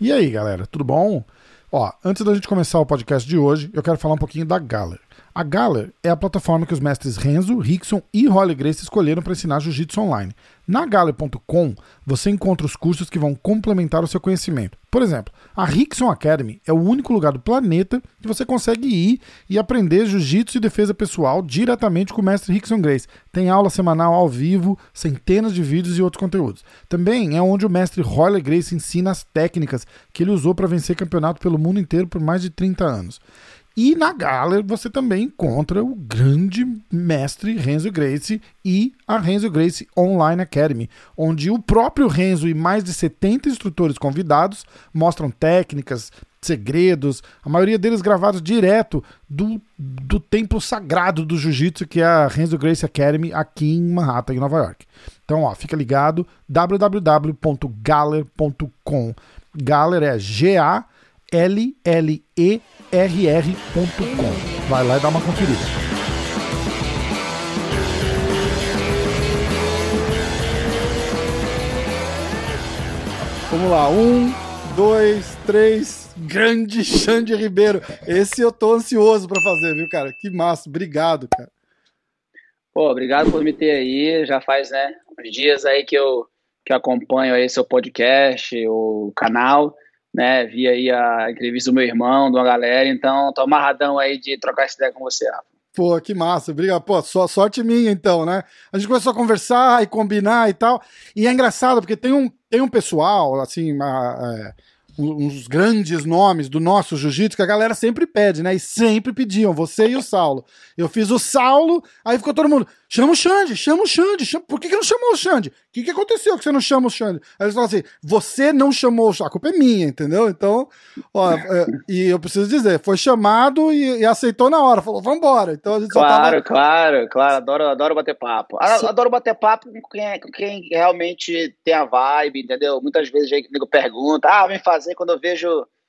E aí, galera, tudo bom? Ó, antes da gente começar o podcast de hoje, eu quero falar um pouquinho da Galler. A Galler é a plataforma que os mestres Renzo, Rickson e Rolly Gracie escolheram para ensinar jiu-jitsu online. Na Galler.com, você encontra os cursos que vão complementar o seu conhecimento. Por exemplo, a Rickson Academy é o único lugar do planeta que você consegue ir e aprender jiu-jitsu e defesa pessoal diretamente com o mestre Rickson Gracie. Tem aula semanal ao vivo, centenas de vídeos e outros conteúdos. Também é onde o mestre Rolly Gracie ensina as técnicas que ele usou para vencer campeonato pelo mundo inteiro por mais de 30 anos. E na Galler você também encontra o grande mestre Renzo Gracie e a Renzo Gracie Online Academy, onde o próprio Renzo e mais de 70 instrutores convidados mostram técnicas, segredos, a maioria deles gravados direto do templo sagrado do jiu-jitsu, que é a Renzo Gracie Academy aqui em Manhattan, em Nova York. Então, ó, fica ligado, www.galler.com. Galler é GALLERR.com. Vai lá e dá uma conferida. Vamos lá, 1, 2, 3. Grande Xande Ribeiro. Esse eu tô ansioso pra fazer, viu, cara? Que massa. Obrigado, cara. Pô, obrigado por me ter aí. Já faz, uns dias aí que eu acompanho aí seu podcast, o canal, né? Vi aí a entrevista do meu irmão, de uma galera, então tô amarradão aí de trocar essa ideia com você, Rafa. Pô, que massa, obrigado. Pô, sorte minha então, né? A gente começou a conversar e combinar e tal, e é engraçado porque tem um pessoal, assim, uns grandes nomes do nosso jiu-jitsu que a galera sempre pede, né? E sempre pediam, você e o Saulo. Eu fiz o Saulo, aí ficou todo mundo, chama o Xande. Por que não chamou o Xande? O que aconteceu que você não chama o Xande? Aí eles falam assim, você não chamou o Xande, a culpa é minha, entendeu? Então, ó, e eu preciso dizer, foi chamado e aceitou na hora, falou, vambora. Então a gente claro, adoro bater papo. Adoro bater papo com quem realmente tem a vibe, entendeu? Muitas vezes o nego pergunta, vem fazer, quando eu vejo,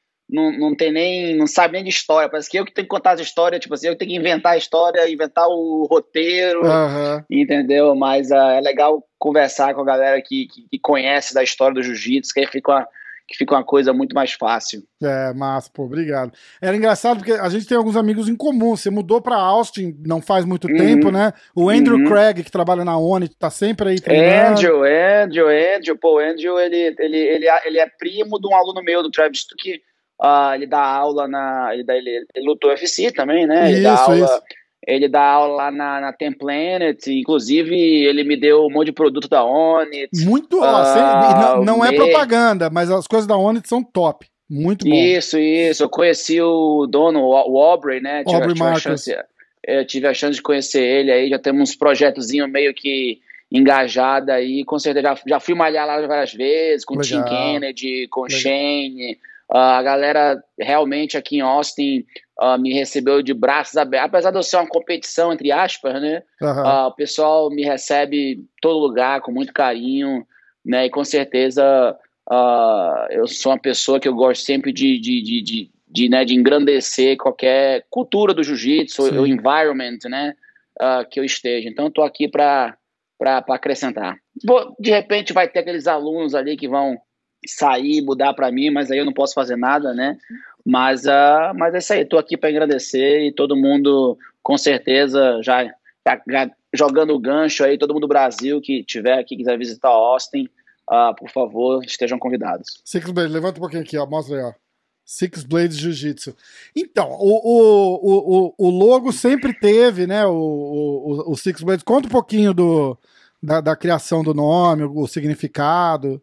não sabe nem de história, parece que eu que tenho que contar as histórias, tipo assim, eu tenho que inventar a história, inventar o roteiro, entendeu? Mas é legal conversar com a galera que conhece da história do jiu-jitsu, que aí fica uma coisa muito mais fácil. Massa, pô, obrigado. Era engraçado porque a gente tem alguns amigos em comum. Você mudou pra Austin não faz muito tempo, né? O Andrew Craig, que trabalha na ONI, tá sempre aí treinando. Andrew, pô, o Andrew, ele é primo de um aluno meu, do Travis, que ele dá aula ele lutou UFC também, né? Ele dá aula lá na Ten Planet, inclusive ele me deu um monte de produto da Onit. Muito, não é propaganda, mas as coisas da Onit são top, muito bom. Isso, eu conheci o dono, o Aubrey, né? Eu tive a chance de conhecer ele aí, já temos uns projetozinhos meio que engajado aí, com certeza, já fui malhar lá várias vezes, com o Tim Kennedy, com o Shane. A galera realmente aqui em Austin me recebeu de braços abertos, apesar de eu ser uma competição, entre aspas, né? O pessoal me recebe em todo lugar com muito carinho, né? E com certeza eu sou uma pessoa que eu gosto sempre de engrandecer qualquer cultura do jiu-jitsu, o environment, né? Que eu esteja. Então, eu tô aqui para acrescentar. De repente vai ter aqueles alunos ali que vão sair, mudar para mim, mas aí eu não posso fazer nada, né? Mas é isso aí, tô aqui para agradecer e todo mundo, com certeza, já jogando o gancho aí, todo mundo do Brasil que tiver aqui, quiser visitar Austin, por favor, estejam convidados. Six Blades, levanta um pouquinho aqui, ó, mostra aí, ó. Six Blades Jiu-Jitsu. Então, o logo sempre teve, né, o Six Blades. Conta um pouquinho da criação do nome, o significado.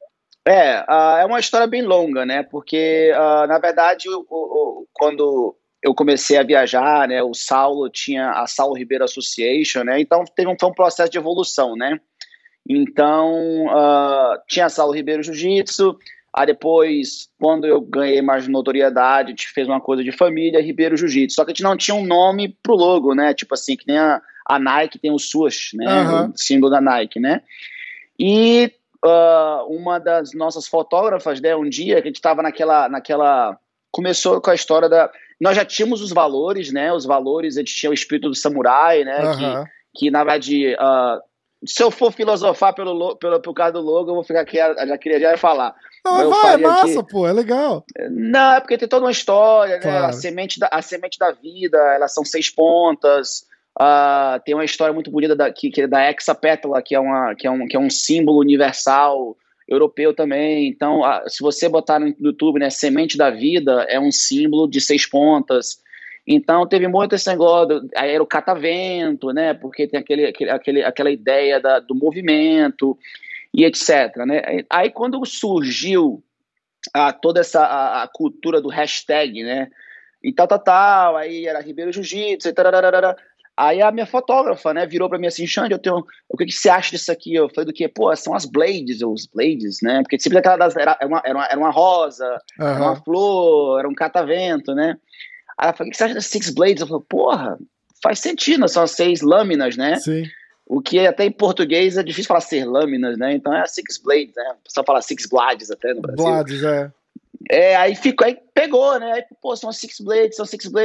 É uma história bem longa, né? Porque, na verdade, quando eu comecei a viajar, né? O Saulo tinha a Saulo Ribeiro Association, né? Então, foi um processo de evolução, né? Então, tinha a Saulo Ribeiro Jiu-Jitsu. Aí depois, quando eu ganhei mais notoriedade, a gente fez uma coisa de família, Ribeiro Jiu-Jitsu. Só que a gente não tinha um nome pro logo, né? Tipo assim, que nem a Nike tem o swoosh, né? O símbolo da Nike, né? E uma das nossas fotógrafas, né, um dia que a gente estava naquela... Começou com a história da... Nós já tínhamos os valores, né? Os valores, a gente tinha o espírito do samurai, né? Que na verdade, Se eu for filosofar por causa do logo, eu vou ficar aqui, já ia falar. Não, vai, é massa, aqui. Pô, é legal. Não, é porque tem toda uma história, claro. Né? A semente da vida, elas são 6 pontas, tem uma história muito bonita que é da hexapétala, que é um símbolo universal europeu também. Então, se você botar no YouTube, né, semente da vida é um símbolo de 6 pontas. Então, teve muito esse negócio, aí era o catavento, né, porque tem aquela ideia do movimento e etc. Né? Aí, quando surgiu toda a cultura do hashtag, né, e tal, aí era Ribeiro Jiu-Jitsu, e tararara. Aí a minha fotógrafa, né, virou pra mim assim, Xande, o que você acha disso aqui? Eu falei do quê? Pô, são os blades, né, porque sempre era uma rosa, era uma flor, era um catavento, né. Aí ela falou, o que você acha das 6 blades? Eu falei, porra, faz sentido, são as 6 lâminas, né? Sim. O que até em português é difícil falar 6 lâminas, né? Então é 6 blades, né? O pessoal fala 6 blades até no Brasil. Blades, é. Aí pegou, né? Aí, pô, são 6 blades,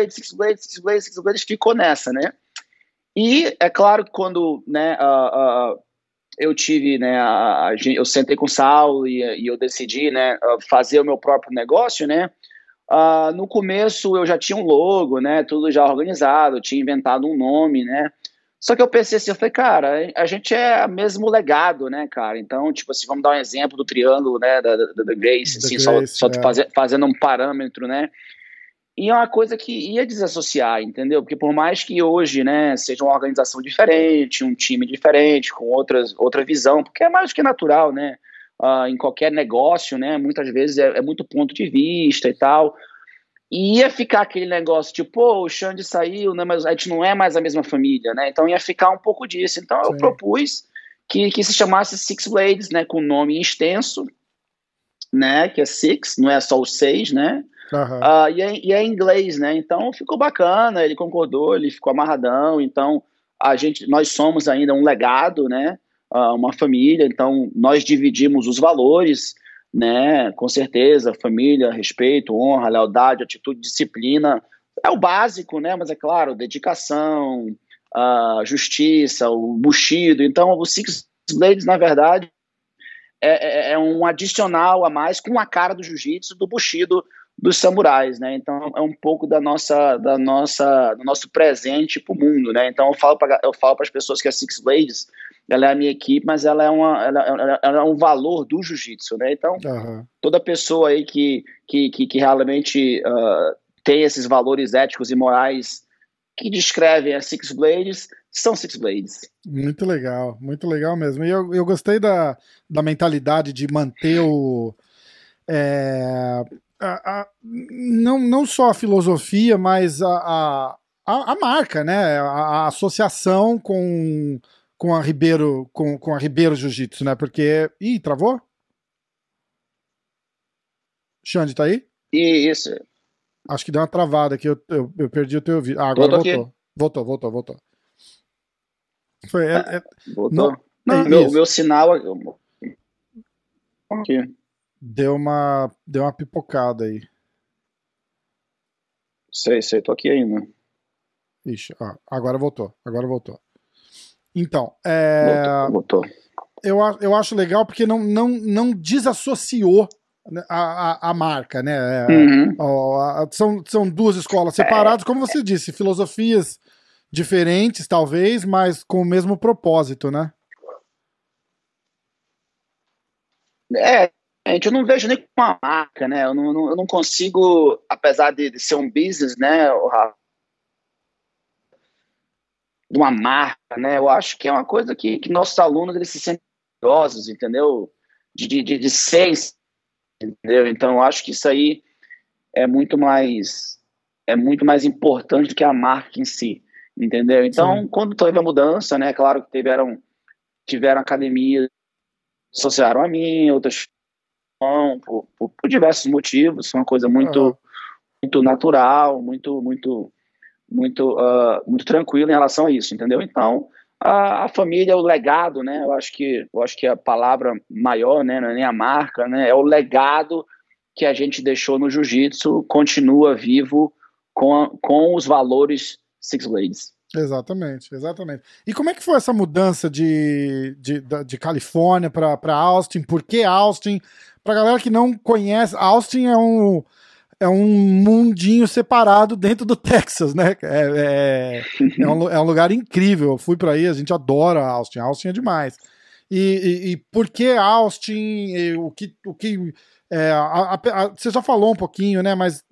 ficou nessa, né? E é claro que quando, né, eu tive, né, eu sentei com o Saulo e eu decidi, né, fazer o meu próprio negócio, né? No começo eu já tinha um logo, né, tudo já organizado, eu tinha inventado um nome, né, só que eu pensei assim, eu falei, cara, a gente é o mesmo legado, né, cara, então, tipo assim, vamos dar um exemplo do triângulo, né, da Grace, assim, só fazendo um parâmetro, né, e é uma coisa que ia desassociar, entendeu, porque por mais que hoje, né, seja uma organização diferente, um time diferente, com outra visão, porque é mais do que natural, né, em qualquer negócio, né, muitas vezes é muito ponto de vista e tal, e ia ficar aquele negócio tipo, pô, o Xande saiu, né, mas a gente não é mais a mesma família, né, então ia ficar um pouco disso, então eu propus que se chamasse Six Blades, né, com nome extenso, né, que é Six, não é só o 6, né, e é em inglês, né, então ficou bacana, ele concordou, ele ficou amarradão, então nós somos ainda um legado, né, uma família, então nós dividimos os valores, né, com certeza, família, respeito, honra, lealdade, atitude, disciplina, é o básico, né, mas é claro, dedicação, justiça, o Bushido, então o Six Blades, na verdade, é um adicional a mais com a cara do jiu-jitsu, do Bushido, dos samurais, né, então é um pouco do nosso presente para o mundo, né, então eu falo para as pessoas que a Six Blades, ela é a minha equipe, mas ela é um valor do jiu-jitsu, né, então toda pessoa aí que realmente tem esses valores éticos e morais que descrevem a Six Blades, são Six Blades. Muito legal mesmo, e eu gostei da mentalidade de manter não só a filosofia, mas a marca, né? A associação com a Ribeiro Jiu-Jitsu, né? Porque... Ih, travou? Xande, tá aí? Isso. Acho que deu uma travada aqui, eu perdi o teu ouvido. Agora voltou. Foi, voltou? Não, o meu sinal... Aqui. Deu uma pipocada aí. Sei, tô aqui ainda. Ixi, agora voltou. Então, voltou. Eu acho legal porque não desassociou a marca, né? São duas escolas separadas, como você disse, filosofias diferentes, talvez, mas com o mesmo propósito, né? Gente, eu não vejo nem como uma marca, né? Eu não consigo, apesar de ser um business, né? De uma marca, né? Eu acho que é uma coisa que nossos alunos eles se sentem orgulhosos, entendeu? De ser, entendeu? Então eu acho que isso aí é muito mais importante do que a marca em si, entendeu? Então, quando teve a mudança, né? Claro que tiveram academias que associaram a mim, outras por diversos motivos, foi uma coisa muito natural, muito tranquila em relação a isso, entendeu? Então, a família, o legado, né? Eu acho que a palavra maior, né? Não é nem a marca, né? É o legado que a gente deixou no jiu-jitsu, continua vivo com os valores Six Blades. Exatamente, exatamente. E como é que foi essa mudança de Califórnia para Austin? Por que Austin? Pra galera que não conhece, Austin é um mundinho separado dentro do Texas, né? É um lugar incrível. Eu fui para aí, a gente adora Austin. Austin é demais. E por que Austin? Você já falou um pouquinho, né? Mas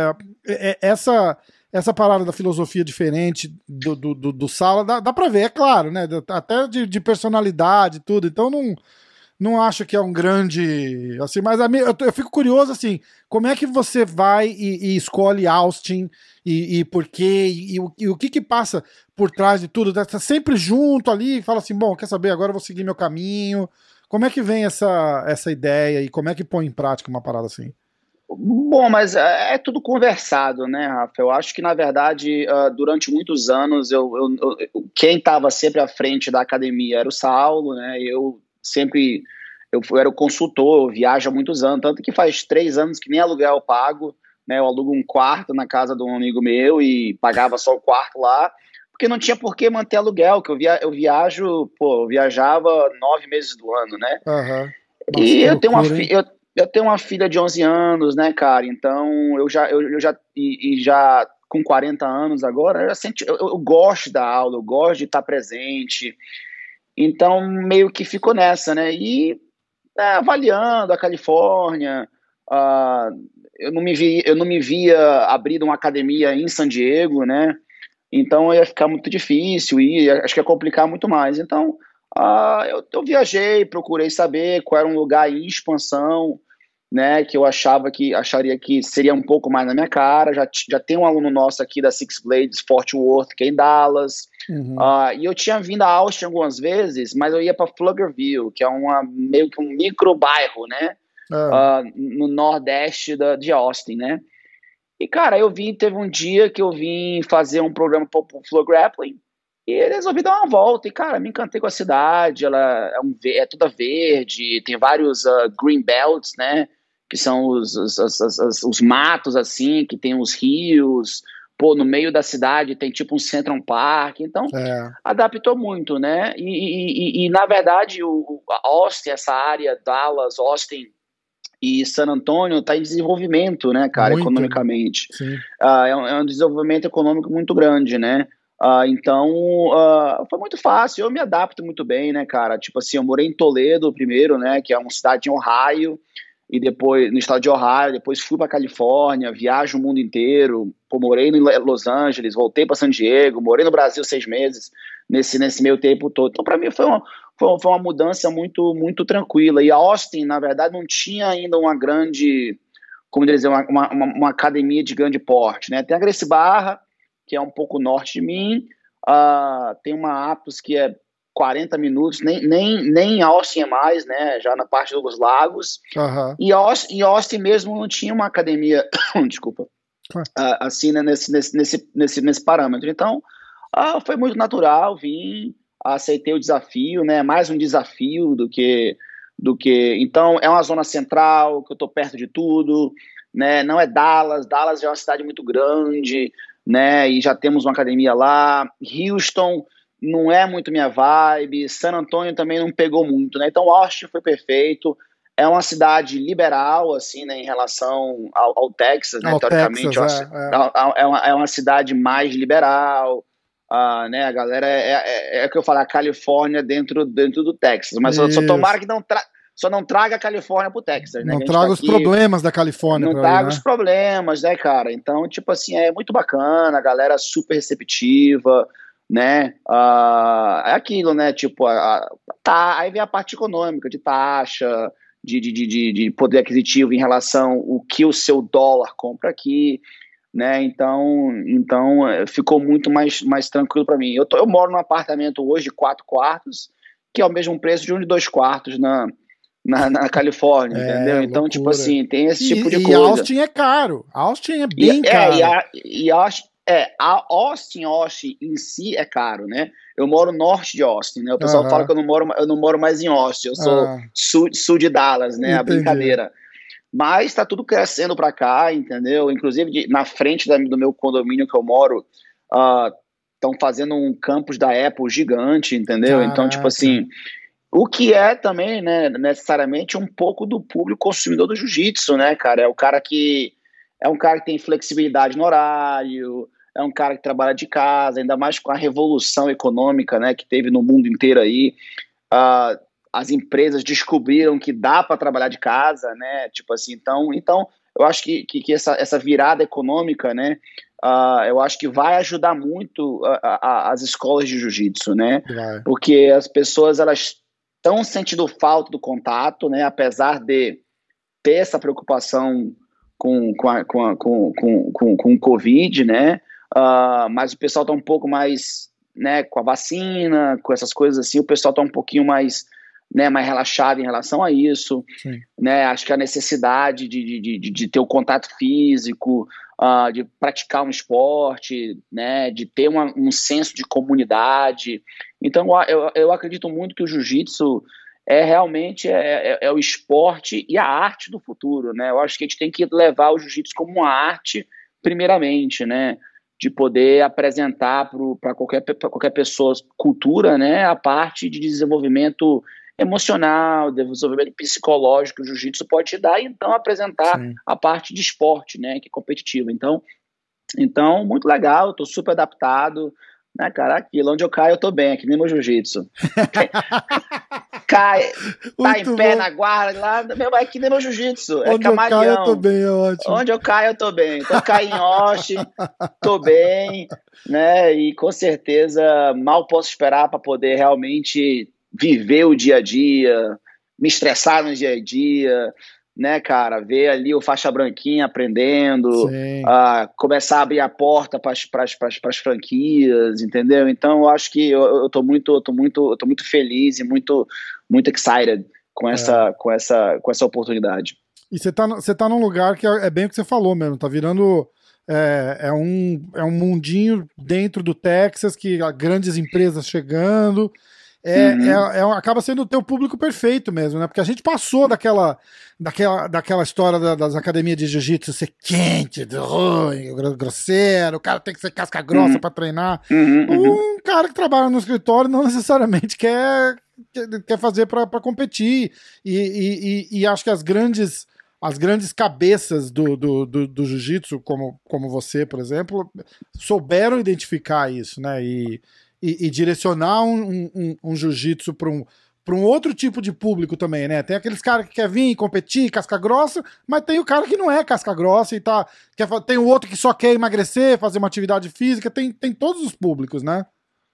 essa parada da filosofia diferente do Sala, dá pra ver, é claro, né? Até de personalidade e tudo. Então não acho que é um grande, assim, mas eu fico curioso, assim, como é que você vai e escolhe Austin e por quê, e o que passa por trás de tudo? Tá sempre junto ali e fala assim, bom, quer saber, agora eu vou seguir meu caminho. Como é que vem essa ideia e como é que põe em prática uma parada assim? Bom, mas é tudo conversado, né, Rafa? Eu acho que, na verdade, durante muitos anos, quem estava sempre à frente da academia era o Saulo, né? Eu era o consultor, eu viajo há muitos anos, tanto que faz 3 anos que nem aluguel eu pago, né? Eu alugo um quarto na casa de um amigo meu e pagava só o quarto lá, porque não tinha por que manter aluguel, que eu viajava 9 meses do ano, né? Uhum. Nossa, E eu tenho uma filha de 11 anos, né, cara? Então, já com 40 anos agora, eu gosto da aula, eu gosto de estar presente. Então, meio que ficou nessa, né? E avaliando a Califórnia, eu não me via abrindo uma academia em San Diego, né? Então, ia ficar muito difícil e acho que ia complicar muito mais. Então, eu viajei, procurei saber qual era um lugar em expansão, né, que eu acharia que seria um pouco mais na minha cara. Já tem um aluno nosso aqui da Six Blades, Fort Worth, que é em Dallas. Uhum. E eu tinha vindo a Austin algumas vezes, mas eu ia para Pflugerville, que é meio que um micro bairro, né, no nordeste de Austin, né. E, cara, teve um dia que eu vim fazer um programa para o Flow Grappling, e eu resolvi dar uma volta, e, cara, me encantei com a cidade, ela é toda verde, tem vários green belts, né, que são os matos, assim, que tem os rios, no meio da cidade tem tipo um Central Park, então adaptou muito, né, e na verdade, a Austin, essa área, Dallas, Austin e San Antônio está em desenvolvimento, né, cara, muito, economicamente. É um desenvolvimento econômico muito grande, né. Então, foi muito fácil, eu me adapto muito bem, né, cara, tipo assim, eu morei em Toledo primeiro, né, que é uma cidade em Ohio, e depois, no estado de Ohio, depois fui para Califórnia, viajo o mundo inteiro, morei em Los Angeles, voltei para San Diego, morei no Brasil 6 meses, nesse meio tempo todo, então para mim foi uma mudança muito, muito tranquila, e Austin, na verdade, não tinha ainda uma grande, como dizer, uma academia de grande porte, né, tem a Gracie Barra, que é um pouco norte de mim, tem uma Aptos que é 40 minutos, nem Austin é mais, né, já na parte dos lagos, e Austin mesmo não tinha uma academia, desculpa, assim, né, nesse parâmetro, então foi muito natural, aceitei o desafio, né, mais um desafio do que, então é uma zona central, que eu tô perto de tudo, né, não é Dallas é uma cidade muito grande, né, e já temos uma academia lá, Houston não é muito minha vibe, San Antônio também não pegou muito, né, então Austin foi perfeito, é uma cidade liberal, assim, né, em relação ao Texas, né, teoricamente, é uma cidade mais liberal, né, a galera, é o que eu falo, a Califórnia dentro do Texas, mas só tomara que só não traga a Califórnia pro Texas, né? Não traga os problemas da Califórnia. Não traga os problemas, né, cara? Então, tipo assim, é muito bacana, a galera super receptiva, né? É aquilo, né? Tipo, aí vem a parte econômica, de taxa, de poder aquisitivo em relação ao que o seu dólar compra aqui, né? Então ficou muito mais tranquilo para mim. Eu moro num apartamento hoje de 4 quartos, que é o mesmo preço de um de 2 quartos na Califórnia, entendeu? Então, loucura. Tipo assim, tem esse tipo de coisa. E Austin é caro. Austin é bem caro. Austin em si é caro, né? Eu moro norte de Austin, né? O pessoal fala que eu não moro mais em Austin, eu sou sul de Dallas, né? Entendi. A brincadeira. Mas tá tudo crescendo pra cá, entendeu? Inclusive, na frente do meu condomínio que eu moro, estão fazendo um campus da Apple gigante, entendeu? Caraca. Então, tipo assim, o que é também, né, necessariamente um pouco do público consumidor do jiu-jitsu, né, cara? É um cara que tem flexibilidade no horário, é um cara que trabalha de casa, ainda mais com a revolução econômica, né, que teve no mundo inteiro aí. As empresas descobriram que dá para trabalhar de casa, né? Tipo assim, então eu acho que essa virada econômica, né? Eu acho que vai ajudar muito as escolas de jiu-jitsu, né? Vai. Porque as pessoas, elas estão sentindo falta do contato, né? Apesar de ter essa preocupação com o Covid, né? Mas o pessoal está um pouco mais, né, com a vacina, com essas coisas assim, o pessoal está um pouquinho mais, né, mais relaxado em relação a isso. Sim. Né? Acho que a necessidade de ter o contato físico, de praticar um esporte, né, de ter um senso de comunidade. Então, eu acredito muito que o jiu-jitsu realmente é o esporte e a arte do futuro, né? Eu acho que a gente tem que levar o jiu-jitsu como uma arte, primeiramente, né? De poder apresentar para qualquer pessoa, cultura, né? A parte de desenvolvimento emocional, desenvolvimento psicológico que o jiu-jitsu pode te dar, e então apresentar Sim. a parte de esporte, né? Que é competitiva. Então muito legal, eu tô super adaptado, né, cara? Aquilo, onde eu caio, eu tô bem, aqui nem meu jiu-jitsu. Cai, tá em pé na guarda, lá, é que nem meu jiu-jitsu, é camaleão. Onde eu caio, eu tô bem, é ótimo. Onde eu caio, eu tô bem. Então, caí em Osh, tô bem, né? E com certeza mal posso esperar para poder realmente viver o dia a dia, me estressar no dia a dia, né, cara? Ver ali o faixa branquinha aprendendo, começar a abrir a porta para as franquias, entendeu? Então, eu acho que eu tô muito feliz e muito excited com essa oportunidade. E você tá num lugar que é bem o que você falou mesmo, tá virando é um mundinho dentro do Texas, que há grandes empresas chegando, acaba sendo o teu público perfeito mesmo, né? Porque a gente passou daquela história das academias de jiu-jitsu ser quente, ruim, grosseiro, o cara tem que ser casca grossa pra treinar. Um cara que trabalha no escritório não necessariamente quer fazer pra competir, e acho que as grandes cabeças do jiu-jitsu, como você, por exemplo, souberam identificar isso, né? E direcionar um jiu-jitsu para um outro tipo de público também, né? Tem aqueles caras que quer vir competir, casca grossa, mas tem o cara que não é casca grossa e tem o outro que só quer emagrecer, fazer uma atividade física, tem todos os públicos, né?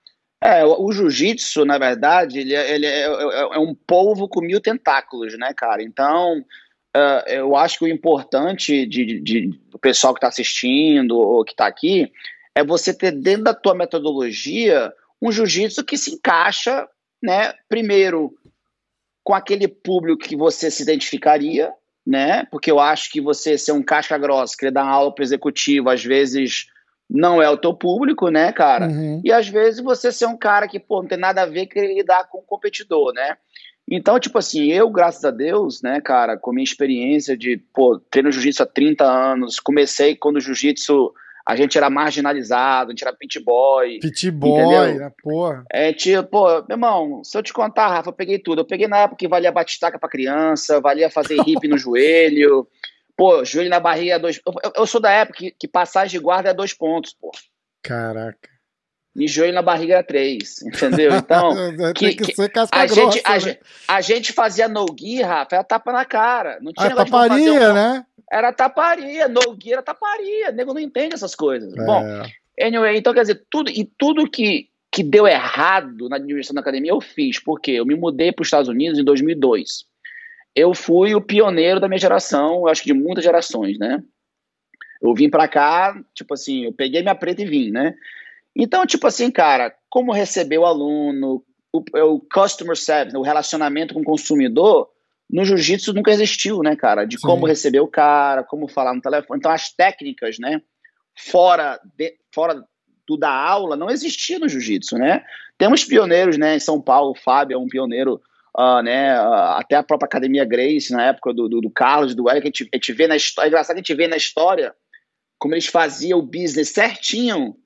O jiu-jitsu, na verdade, ele é um polvo com 1000 tentáculos, né, cara? Então, eu acho que o importante do pessoal que está assistindo ou que está aqui é você ter dentro da tua metodologia um jiu-jitsu que se encaixa, né, primeiro com aquele público que você se identificaria, né, porque eu acho que você ser um casca grossa, querer dar aula para executivo, às vezes não é o teu público, né, cara, e às vezes você ser um cara que, pô, não tem nada a ver querer lidar com o competidor, né. Então, tipo assim, eu, graças a Deus, né, cara, com a minha experiência de, pô, treino jiu-jitsu há 30 anos, comecei quando o jiu-jitsu a gente era marginalizado, a gente era pit boy. Pit boy, né, porra. Meu irmão, se eu te contar, Rafa, eu peguei tudo. Eu peguei na época que valia batistaca pra criança, valia fazer hip no joelho, pô, joelho na barriga é 2. Eu sou da época que passagem de guarda é 2 pontos, pô. Caraca. E joelho na barriga é 3, entendeu? Então, tem que ser casca grossa, né? A gente fazia no-gi, Rafa, era tapa na cara. Não tinha negócio taparia, de fazer né? Era taparia, no-gi era taparia. O nego não entende essas coisas. Bom, anyway, então quer dizer, tudo que deu errado na administração da academia eu fiz, porque eu me mudei para os Estados Unidos em 2002. Eu fui o pioneiro da minha geração, eu acho que de muitas gerações, né? Eu vim para cá, tipo assim, eu peguei minha preta e vim, né? Então, tipo assim, cara, como receber o aluno, o customer service, o relacionamento com o consumidor, no jiu-jitsu nunca existiu, né, cara? De como receber o cara, como falar no telefone. Então, as técnicas, né, fora do da aula, não existia no jiu-jitsu, né? Temos pioneiros, né, em São Paulo, o Fábio é um pioneiro, né, até a própria Academia Gracie, na época do Carlos, do Eric, a gente vê na história, é engraçado, a gente vê na história como eles faziam o business certinho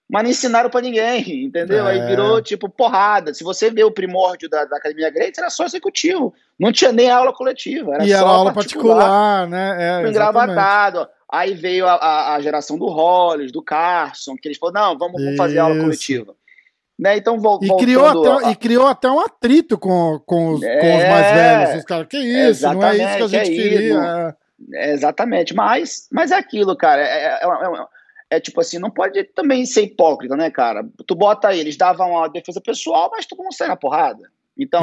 mas não ensinaram pra ninguém, entendeu? Aí virou, tipo, porrada. Se você vê o primórdio da Academia Gracie, era só executivo. Não tinha nem aula coletiva. Era só aula particular, né? Engravatado. Aí veio a geração do Hollis, do Carson, que eles falaram, não, vamos fazer aula coletiva. Né? Então, criou até um atrito com os mais velhos. Os caras, que isso? Não é isso que a gente queria. Exatamente. Mas é aquilo, cara. É tipo assim, não pode também ser hipócrita, né, cara? Tu bota aí, eles davam a defesa pessoal, mas todo mundo sai na porrada. Então,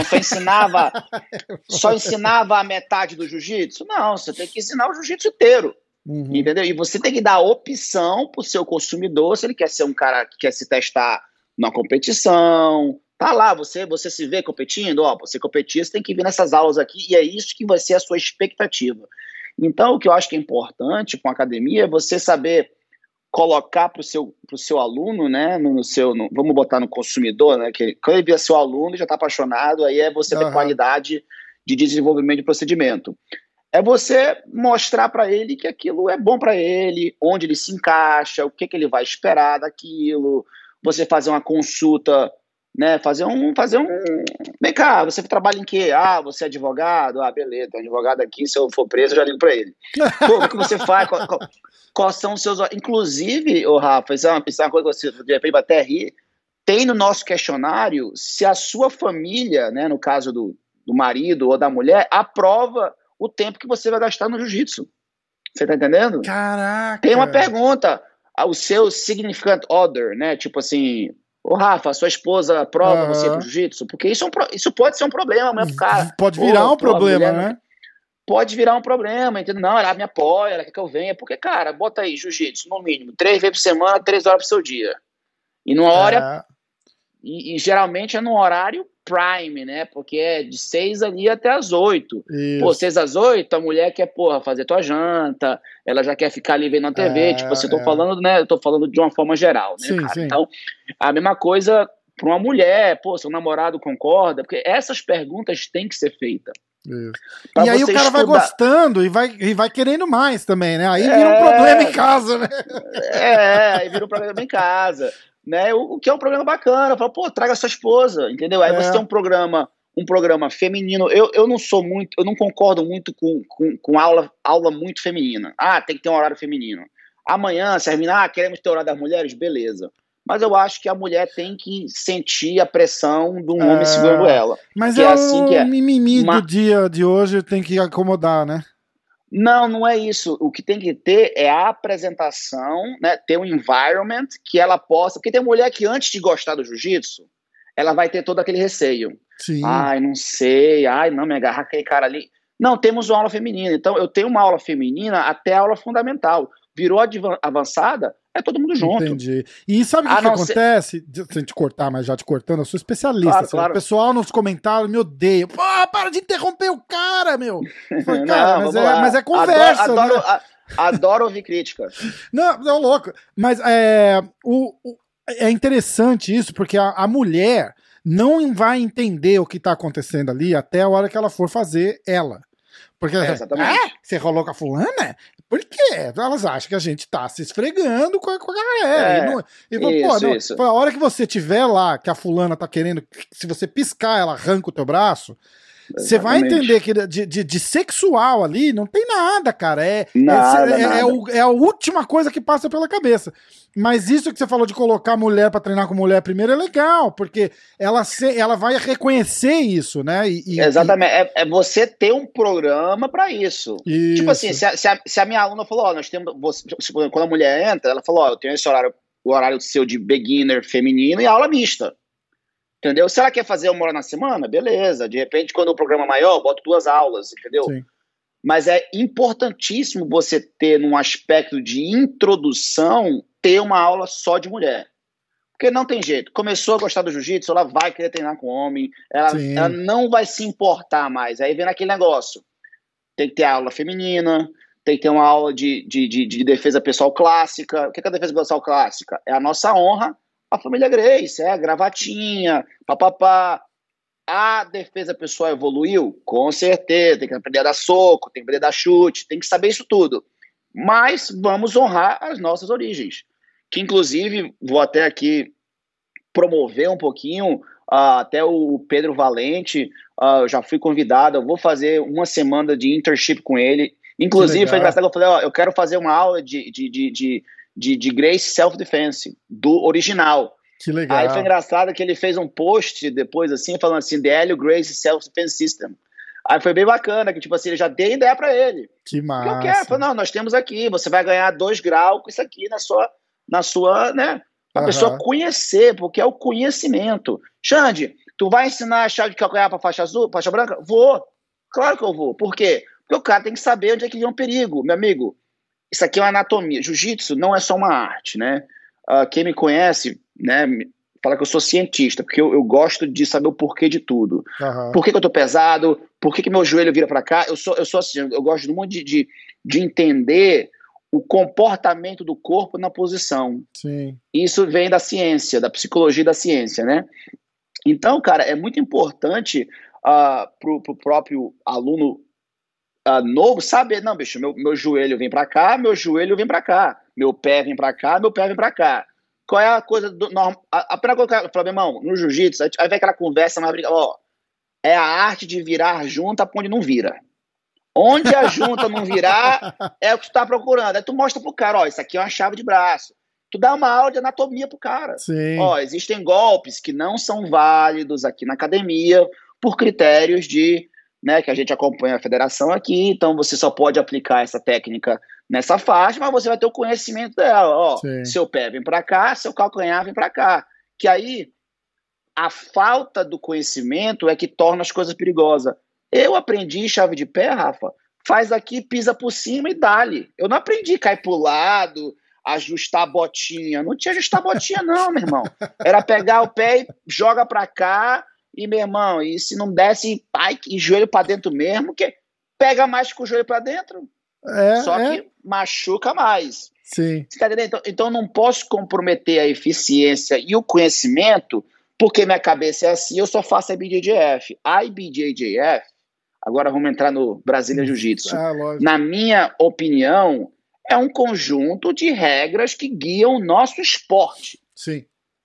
só ensinava a metade do jiu-jitsu? Não, você tem que ensinar o jiu-jitsu inteiro. Entendeu? E você tem que dar opção pro seu consumidor, se ele quer ser um cara que quer se testar na competição. Tá lá, você se vê competindo, você competir, você tem que vir nessas aulas aqui, e é isso que vai ser a sua expectativa. Então, o que eu acho que é importante com a academia é você saber colocar pro seu aluno, né, vamos botar no consumidor, né, que quando ele vê seu aluno já está apaixonado, aí é você ter qualidade de desenvolvimento de procedimento. É você mostrar para ele que aquilo é bom para ele, onde ele se encaixa, o que ele vai esperar daquilo, você fazer uma consulta, né, fazer um... Vem cá, você trabalha em quê? Você é advogado? Beleza, tem um advogado aqui, se eu for preso eu já ligo para ele. Pô, o que você faz? Quais são os seus... Inclusive, Rafa, isso é uma coisa que você de repente vai até rir, tem no nosso questionário se a sua família, né, no caso do marido ou da mulher, aprova o tempo que você vai gastar no jiu-jitsu. Você tá entendendo? Caraca! Tem uma pergunta, o seu significant other, né, tipo assim, Rafa, a sua esposa aprova você pro jiu-jitsu? Porque isso pode ser um problema amanhã pro cara. Pode virar um problema, né? Pode virar um problema, entendeu? Não, ela me apoia, ela quer que eu venha, porque, cara, bota aí jiu-jitsu, no mínimo, 3 vezes por semana, 3 horas pro seu dia. E numa hora... E geralmente é no horário prime, né? Porque é de 6 ali até as 8. Isso. Pô, 6 às 8, a mulher quer, fazer tua janta, ela já quer ficar ali vendo na TV. Tipo assim, eu tô falando, né? Eu tô falando de uma forma geral, né, cara? Sim. Então, a mesma coisa para uma mulher, seu namorado concorda? Porque essas perguntas têm que ser feitas. E aí o cara vai gostando e vai querendo mais também, né? Aí vira um problema em casa, né? Aí vira um problema em casa. Né, o que é um programa bacana, fala, traga sua esposa, entendeu? Aí você tem um programa feminino. Eu não concordo muito com aula muito feminina. Tem que ter um horário feminino. Amanhã, se queremos ter horário das mulheres, beleza. Mas eu acho que a mulher tem que sentir a pressão de um homem segurando ela. Mas é assim que é. Mimimi do dia de hoje tem que acomodar, né? Não é isso. O que tem que ter é a apresentação, né? Ter um environment que ela possa... Porque tem mulher que antes de gostar do jiu-jitsu, ela vai ter todo aquele receio. Sim. Não sei. Não, me agarrar aquele cara ali. Não, temos uma aula feminina. Então, eu tenho uma aula feminina até a aula fundamental. Virou avançada, é todo mundo junto. Entendi. E sabe o que acontece? Sem te cortar, mas já te cortando, eu sou especialista. Claro. O pessoal nos comentários me odeia. Para de interromper o cara, meu. Falei, cara, mas é conversa. Adoro ouvir crítica. Não, louco. Mas é interessante isso, porque a mulher não vai entender o que tá acontecendo ali até a hora que ela for fazer ela. Porque você rolou com a fulana? Por quê? Elas acham que a gente tá se esfregando com a galera. Isso. A hora que você tiver lá, que a fulana tá querendo, se você piscar, ela arranca o teu braço, você vai entender que de sexual ali não tem nada, cara. Nada. É a última coisa que passa pela cabeça. Mas isso que você falou de colocar mulher pra treinar com mulher primeiro é legal, porque ela vai reconhecer isso, né? Exatamente. É você ter um programa pra isso. Tipo assim, se a minha aluna falou, nós temos... Quando a mulher entra, ela falou, eu tenho esse horário, o horário seu de beginner feminino e aula mista. Entendeu? Se ela quer fazer uma hora na semana, beleza. De repente, quando o programa é maior, eu boto 2 aulas, entendeu? Sim. Mas é importantíssimo você ter, num aspecto de introdução, ter uma aula só de mulher. Porque não tem jeito. Começou a gostar do jiu-jitsu, ela vai querer treinar com homem, ela não vai se importar mais. Aí vem aquele negócio. Tem que ter aula feminina, tem que ter uma aula de defesa pessoal clássica. O que é a defesa pessoal clássica? É a nossa honra, a família Gracie, a gravatinha, papapá. A defesa pessoal evoluiu? Com certeza, tem que aprender a dar soco, tem que aprender a dar chute, tem que saber isso tudo. Mas vamos honrar as nossas origens, que inclusive vou até aqui promover um pouquinho, até o Pedro Valente, eu já fui convidado, eu vou fazer uma semana de internship com ele. Inclusive, foi engraçado que eu falei, eu quero fazer uma aula de Grace Self-Defense, do original. Que legal. Aí foi engraçado que ele fez um post depois, assim, falando assim, The Helio Gracie Self-Defense System. Aí foi bem bacana, que tipo assim, ele já deu ideia pra ele. Que massa. Que eu quero. Falei, não, nós temos aqui, você vai ganhar 2 graus com isso aqui na sua, né? A pessoa conhecer, porque é o conhecimento. Xande, tu vai ensinar a chave de calcanhar pra faixa azul, faixa branca? Vou. Claro que eu vou. Por quê? Porque o cara tem que saber onde é que vem um perigo. Meu amigo, isso aqui é uma anatomia. Jiu-jitsu não é só uma arte, né? Quem me conhece, né, fala que eu sou cientista, porque eu gosto de saber o porquê de tudo. Por que eu tô pesado? Por que meu joelho vira pra cá? Eu sou assim, eu gosto muito de entender o comportamento do corpo na posição. Sim. Isso vem da ciência, da psicologia da ciência, né? Então, cara, é muito importante pro próprio aluno novo saber, não, bicho, meu joelho vem pra cá, meu joelho vem pra cá, meu pé vem pra cá, meu pé vem pra cá. Qual é a coisa normal? A primeira coisa que eu falo, meu irmão, no jiu-jitsu, aí vem aquela conversa mais briga, é a arte de virar junta pra onde não vira. Onde a junta não virar, é o que tu tá procurando. Aí tu mostra pro cara, isso aqui é uma chave de braço. Tu dá uma aula de anatomia pro cara. Sim. Existem golpes que não são válidos aqui na academia por critérios de, né, que a gente acompanha a federação aqui, então você só pode aplicar essa técnica nessa faixa, mas você vai ter o conhecimento dela. Seu pé vem pra cá, seu calcanhar vem pra cá. Que aí, a falta do conhecimento é que torna as coisas perigosas. Eu aprendi chave de pé, Rafa, faz aqui, pisa por cima e dá-lhe. Eu não aprendi cair pro lado, ajustar a botinha. Não tinha ajustar a botinha não, meu irmão. Era pegar o pé e joga pra cá e, meu irmão, e se não desce, e joelho pra dentro mesmo, que pega mais com o joelho pra dentro. Só que machuca mais. Sim. Você tá entendendo? Então eu não posso comprometer a eficiência e o conhecimento porque minha cabeça é assim, eu só faço a IBJJF. A IBJJF, agora vamos entrar no Brazilian Jiu-Jitsu. Na minha opinião, é um conjunto de regras que guiam o nosso esporte. Sim.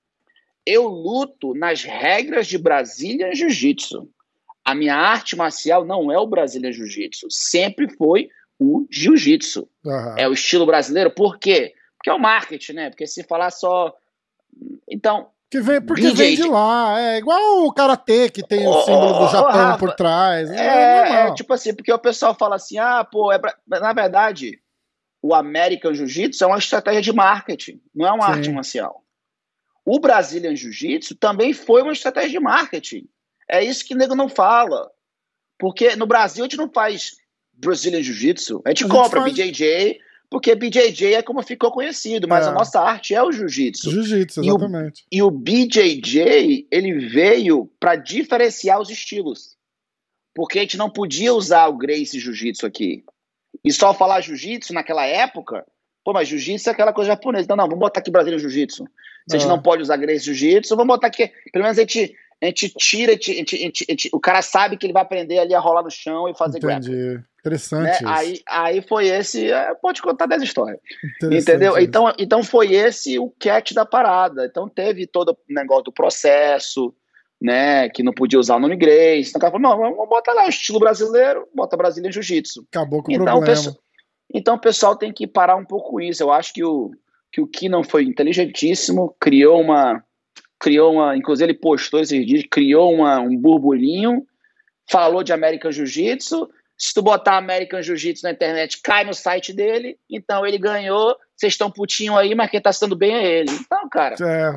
Eu luto nas regras de Brazilian Jiu-Jitsu. A minha arte marcial não é o Brazilian Jiu-Jitsu. Sempre foi o Jiu-Jitsu. É o estilo brasileiro. Por quê? Porque é o marketing, né? Porque se falar só... Então... Porque vem de lá, é igual o karatê que tem o símbolo do Japão Rafa, por trás. Tipo assim, porque o pessoal fala assim, na verdade, o American Jiu-Jitsu é uma estratégia de marketing, não é uma arte marcial. O Brazilian Jiu-Jitsu também foi uma estratégia de marketing. É isso que o nego não fala. Porque no Brasil a gente não faz Brazilian Jiu-Jitsu, a gente compra BJJ, porque BJJ é como ficou conhecido, mas a nossa arte é o Jiu-Jitsu. Jiu-Jitsu, exatamente. E o BJJ, ele veio para diferenciar os estilos. Porque a gente não podia usar o Gracie Jiu-Jitsu aqui. E só falar Jiu-Jitsu naquela época, mas Jiu-Jitsu é aquela coisa japonesa. Então, não, vamos botar aqui Brasília Jiu-Jitsu. Se a gente não pode usar Gracie Jiu-Jitsu, vamos botar aqui. Pelo menos a gente tira, o cara sabe que ele vai aprender ali a rolar no chão e fazer grappling. Entendi. Interessante, né? Aí foi esse, pode contar 10 histórias, entendeu? Então foi esse o catch da parada. Então teve todo o negócio do processo, né, que não podia usar o nome Gracie. Então o cara falou, não, vamos botar lá o estilo brasileiro, bota Brasília Jiu-Jitsu. Acabou com o problema. Então o pessoal tem que parar um pouco com isso. Eu acho que o Keenan foi inteligentíssimo, criou uma, inclusive ele postou esses dias, criou um burburinho, falou de American Jiu-Jitsu. Se tu botar American Jiu-Jitsu na internet, cai no site dele. Então ele ganhou. Vocês estão putinho aí, mas quem tá se dando bem é ele. Então, cara,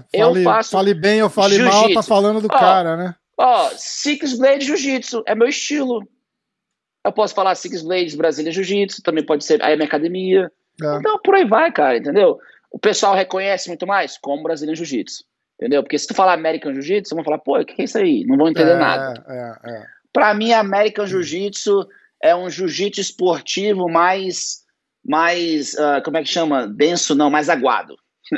fale bem ou fale mal, tá falando do cara, né? Six Blade Jiu-Jitsu é meu estilo. Eu posso falar Six Blades Brasília Jiu-Jitsu, também pode ser a minha academia. Então, por aí vai, cara, entendeu? O pessoal reconhece muito mais como Brasília Jiu-Jitsu, entendeu? Porque se tu falar American Jiu-Jitsu, vão falar, o que é isso aí? Não vão entender nada. Pra mim, American Jiu-Jitsu é um jiu-jitsu esportivo mais como é que chama? Denso, não, mais aguado.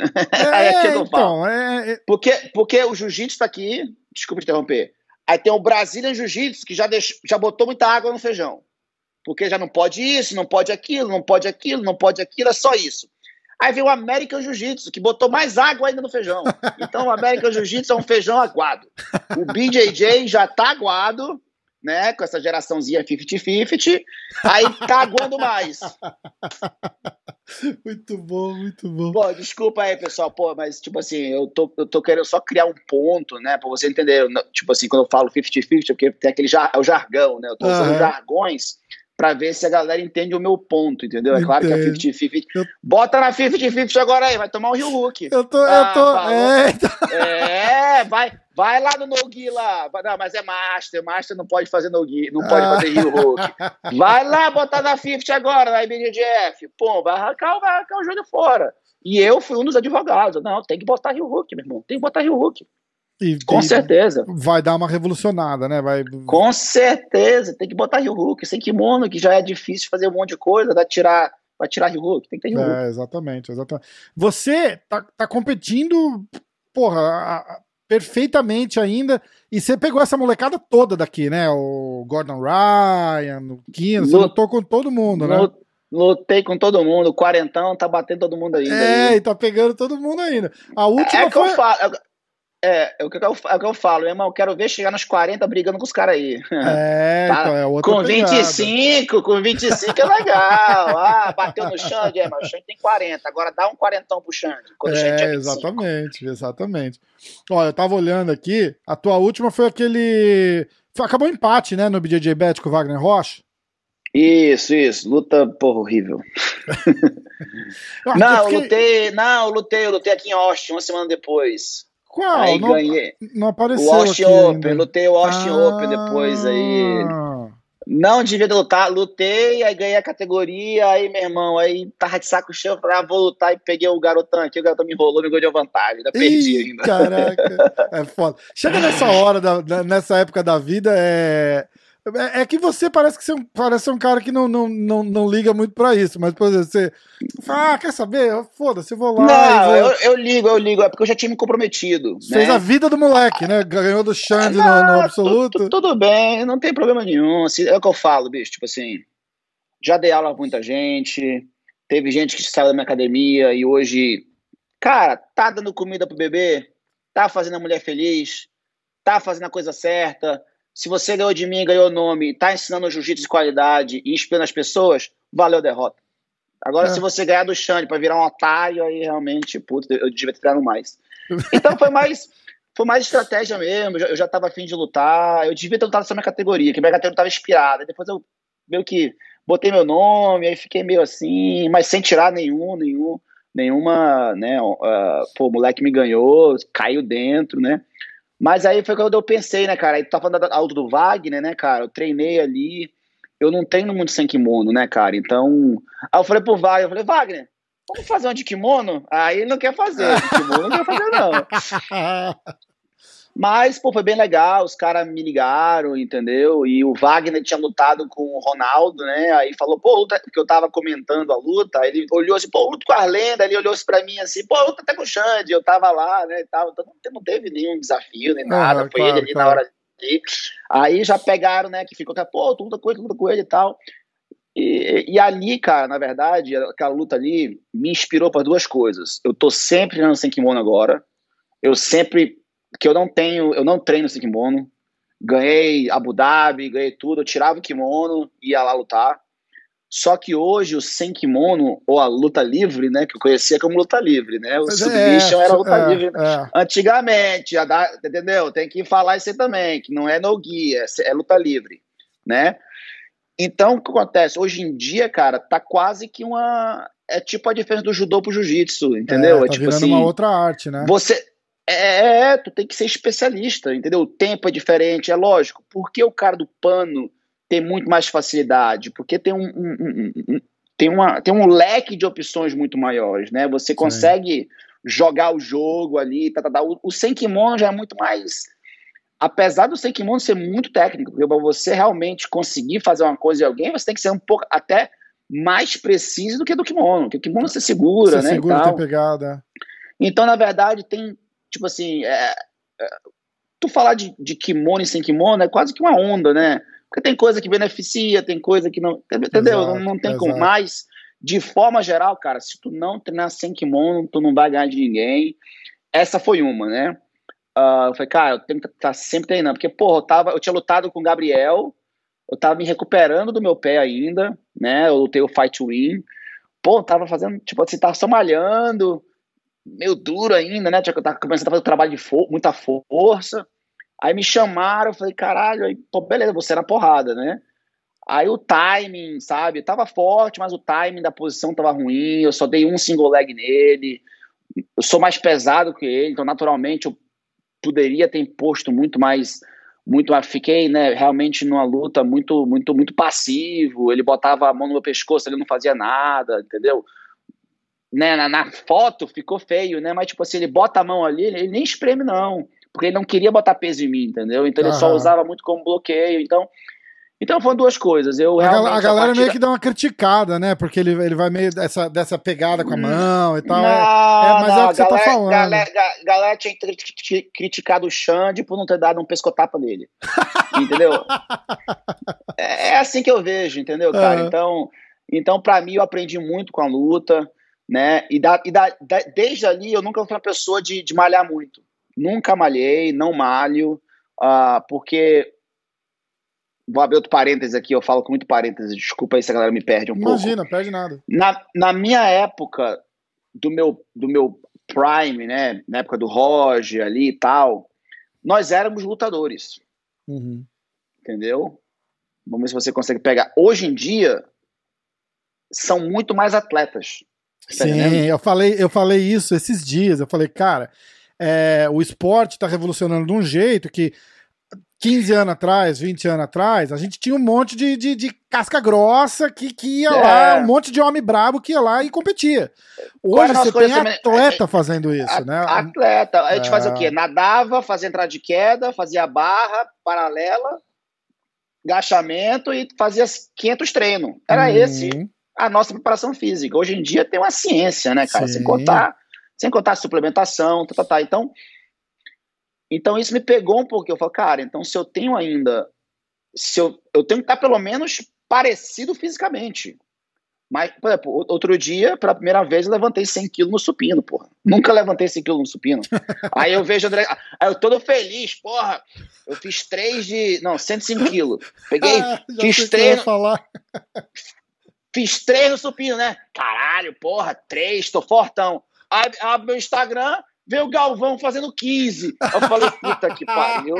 É que eu falo. Porque o jiu-jitsu tá aqui, desculpa te interromper, aí tem o Brazilian Jiu-Jitsu que já botou muita água no feijão. Porque já não pode isso, não pode aquilo, não pode aquilo, não pode aquilo, é só isso. Aí veio o American Jiu-Jitsu, que botou mais água ainda no feijão. Então o American Jiu-Jitsu é um feijão aguado. O BJJ já tá aguado, né, com essa geraçãozinha 50-50, aí tá aguando mais. Muito bom, muito bom. Pô, desculpa aí, pessoal, pô, mas, tipo assim, eu tô querendo só criar um ponto, né, pra você entender, tipo assim, quando eu falo 50-50, porque tem aquele é o jargão, né, eu tô usando jargões pra ver se a galera entende o meu ponto, entendeu? É claro que a 50-50... Bota na 50-50 agora aí, vai tomar um Rio Hook. Vai lá no no-gi lá. Não, mas é Master não pode fazer no-gi, não pode fazer Rio Hook. Vai lá botar na 50 agora, na IBJJF. Pô, vai arrancar o jogo fora. E eu fui um dos advogados. Não, tem que botar Rio Hook, meu irmão. Tem que botar Rio Hook. Com certeza. Vai dar uma revolucionada, né? Com certeza. Tem que botar Rio Hook. Sem kimono, que já é difícil fazer um monte de coisa, vai tirar Rio Hook. Tem que ter Rio Hook. Exatamente. Você tá competindo, porra, perfeitamente ainda, e você pegou essa molecada toda daqui, né? O Gordon Ryan, o Kino, você lutou com todo mundo, né? Lutei com todo mundo, o quarentão tá batendo todo mundo ainda. E tá pegando todo mundo ainda. A última foi... É o que eu falo, meu irmão, eu quero ver chegar nos 40 brigando com os caras aí. Tá? Então é outra com 25 é legal. Bateu no Xande, mas o Xande tem 40, agora dá um 40 pro Xande. Exatamente. Olha, eu tava olhando aqui, a tua última foi acabou empate, né, no BJJ Bet com o Wagner Rocha? Isso, luta, porra, horrível. Eu lutei aqui em Austin, uma semana depois. Qual? Aí ganhei. Não apareceu o Austin aqui Open, ainda. lutei o Austin Open depois aí. Não devia lutar, lutei, aí ganhei a categoria, aí, meu irmão, aí tava de saco cheio, falei, vou lutar, e peguei o garotão aqui, o garotão me enrolou, me ganhou de vantagem, ainda perdi ainda. Caraca, é foda. Chega nessa hora, nessa época da vida, é que você parece ser um cara que não liga muito pra isso, mas, por exemplo, você fala, quer saber? Foda-se, eu vou lá. Não, eu ligo, é porque eu já tinha me comprometido. Fez a vida do moleque, né? Ganhou do Xande no absoluto. Tudo bem, não tem problema nenhum. Assim, é o que eu falo, bicho, tipo assim, já dei aula pra muita gente, teve gente que saiu da minha academia e hoje, cara, tá dando comida pro bebê, tá fazendo a mulher feliz, tá fazendo a coisa certa. Se você ganhou de mim, ganhou o nome, tá ensinando jiu-jitsu de qualidade e inspirando as pessoas, valeu a derrota. Agora, se você ganhar do Xande pra virar um otário, aí realmente, puta, eu devia ter treinado mais. Então foi mais estratégia mesmo, eu já tava afim de lutar, eu devia ter lutado nessa minha categoria, que minha categoria tava inspirada. Depois eu meio que botei meu nome, aí fiquei meio assim, mas sem tirar nenhuma, né, o moleque me ganhou, caiu dentro, né. Mas aí foi quando eu pensei, né, cara, aí tu tá falando da auto do Wagner, né, cara, eu treinei ali, eu não treino muito sem kimono, né, cara, então... Aí eu falei pro Wagner, Wagner, vamos fazer uma de kimono? Aí ele não quer fazer, de kimono não quer fazer não. Mas, pô, foi bem legal, os caras me ligaram, entendeu, e o Wagner tinha lutado com o Ronaldo, né, aí falou, pô, luta, porque eu tava comentando a luta, aí ele olhou assim, pô, luta com a Arlenda, ele olhou assim pra mim assim, pô, luta até com o Xande, eu tava lá, né, e tal, então não teve nenhum desafio, nem nada, foi ele ali na hora de... Aí já pegaram, né, que ficou, pô, tu luta com ele e tal, e ali, cara, na verdade, aquela luta ali me inspirou para duas coisas, eu tô sempre treinando sem kimono agora, que eu não treino sem kimono, ganhei Abu Dhabi, ganhei tudo, eu tirava o kimono, ia lá lutar, só que hoje o sem kimono, ou a luta livre, né, que eu conhecia como luta livre, né, o Submission era luta livre, antigamente, entendeu, tem que falar isso aí também, que não é no-gi, é luta livre, né, então o que acontece, hoje em dia, cara, tá quase que é tipo a diferença do judô pro jiu-jitsu, entendeu, tá tipo virando assim, uma outra arte, né, tu tem que ser especialista, entendeu? O tempo é diferente, é lógico. Por que o cara do pano tem muito mais facilidade? Porque tem um leque de opções muito maiores, né? Você consegue jogar o jogo ali, O sem kimono já é muito mais... Apesar do sem kimono ser muito técnico, porque para você realmente conseguir fazer uma coisa em alguém, você tem que ser um pouco até mais preciso do que do kimono, porque o kimono você segura, né? Segura, tem pegada. Então, na verdade, tem... Tipo assim, tu falar de kimono e sem kimono é quase que uma onda, né? Porque tem coisa que beneficia, tem coisa que não... Entendeu? Exato, não tem como mais. de forma geral, cara, se tu não treinar sem kimono, tu não vai ganhar de ninguém. Essa foi uma, né? Eu falei, cara, eu tenho que estar sempre treinando, porque, porra, eu tinha lutado com o Gabriel, eu tava me recuperando do meu pé ainda, né? Eu lutei o Fight to Win. Pô, eu tava fazendo, tipo assim, tava só malhando, meio duro ainda, né? Eu tava começando a fazer um trabalho de muita força. Aí me chamaram, eu falei, caralho, aí, pô, beleza, você na porrada, né? Aí o timing, sabe? Tava forte, mas o timing da posição tava ruim, eu só dei um single leg nele. Eu sou mais pesado que ele, então naturalmente eu poderia ter imposto muito mais, fiquei, né, realmente numa luta muito passivo, ele botava a mão no meu pescoço, ele não fazia nada, entendeu? Né, na foto ficou feio, né, mas tipo assim, ele bota a mão ali, ele nem espreme não, porque ele não queria botar peso em mim, entendeu? Então ele só usava muito como bloqueio, então foram duas coisas. A galera meio que dá uma criticada, né? Porque ele vai meio dessa pegada com a mão e tal. Mas é o que você tá falando. Galera tinha criticado o Xande por não ter dado um pescotapa nele. Entendeu? É assim que eu vejo, entendeu, cara? Então, pra mim, eu aprendi muito com a luta, né? Desde ali, eu nunca fui uma pessoa de malhar muito. Nunca malhei, não malho, porque... Vou abrir outro parênteses aqui, eu falo com muito parênteses, desculpa aí se a galera me perde um pouco. Imagina, perde nada. Na minha época, do meu prime, né, na época do Roger ali e tal, nós éramos lutadores. Uhum. Entendeu? Vamos ver se você consegue pegar. Hoje em dia, são muito mais atletas. Sim, eu falei isso esses dias, eu falei, cara, o esporte tá revolucionando de um jeito que 15 anos atrás, 20 anos atrás, a gente tinha um monte de casca grossa que ia lá, um monte de homem brabo que ia lá e competia. Hoje você tem atleta fazendo isso, né? Atleta. A gente fazia o quê? Nadava, fazia entrada de queda, fazia barra paralela, agachamento e fazia 500 treinos. Era esse a nossa preparação física. Hoje em dia tem uma ciência, né, cara? Sem contar a suplementação, Então isso me pegou um pouco. Eu falo, cara, então se eu tenho ainda... eu tenho que estar pelo menos parecido fisicamente. Mas, por exemplo, outro dia, pela primeira vez, eu levantei 100 quilos no supino, porra. Nunca levantei 100 quilos no supino. Aí eu vejo o André... Aí eu todo feliz, porra. Eu fiz 105 quilos. Peguei, fiz 3... Fiz 3 no supino, né? Caralho, porra, 3, tô fortão. Aí abro meu Instagram... Veio o Galvão fazendo 15. Eu falei, puta que pariu.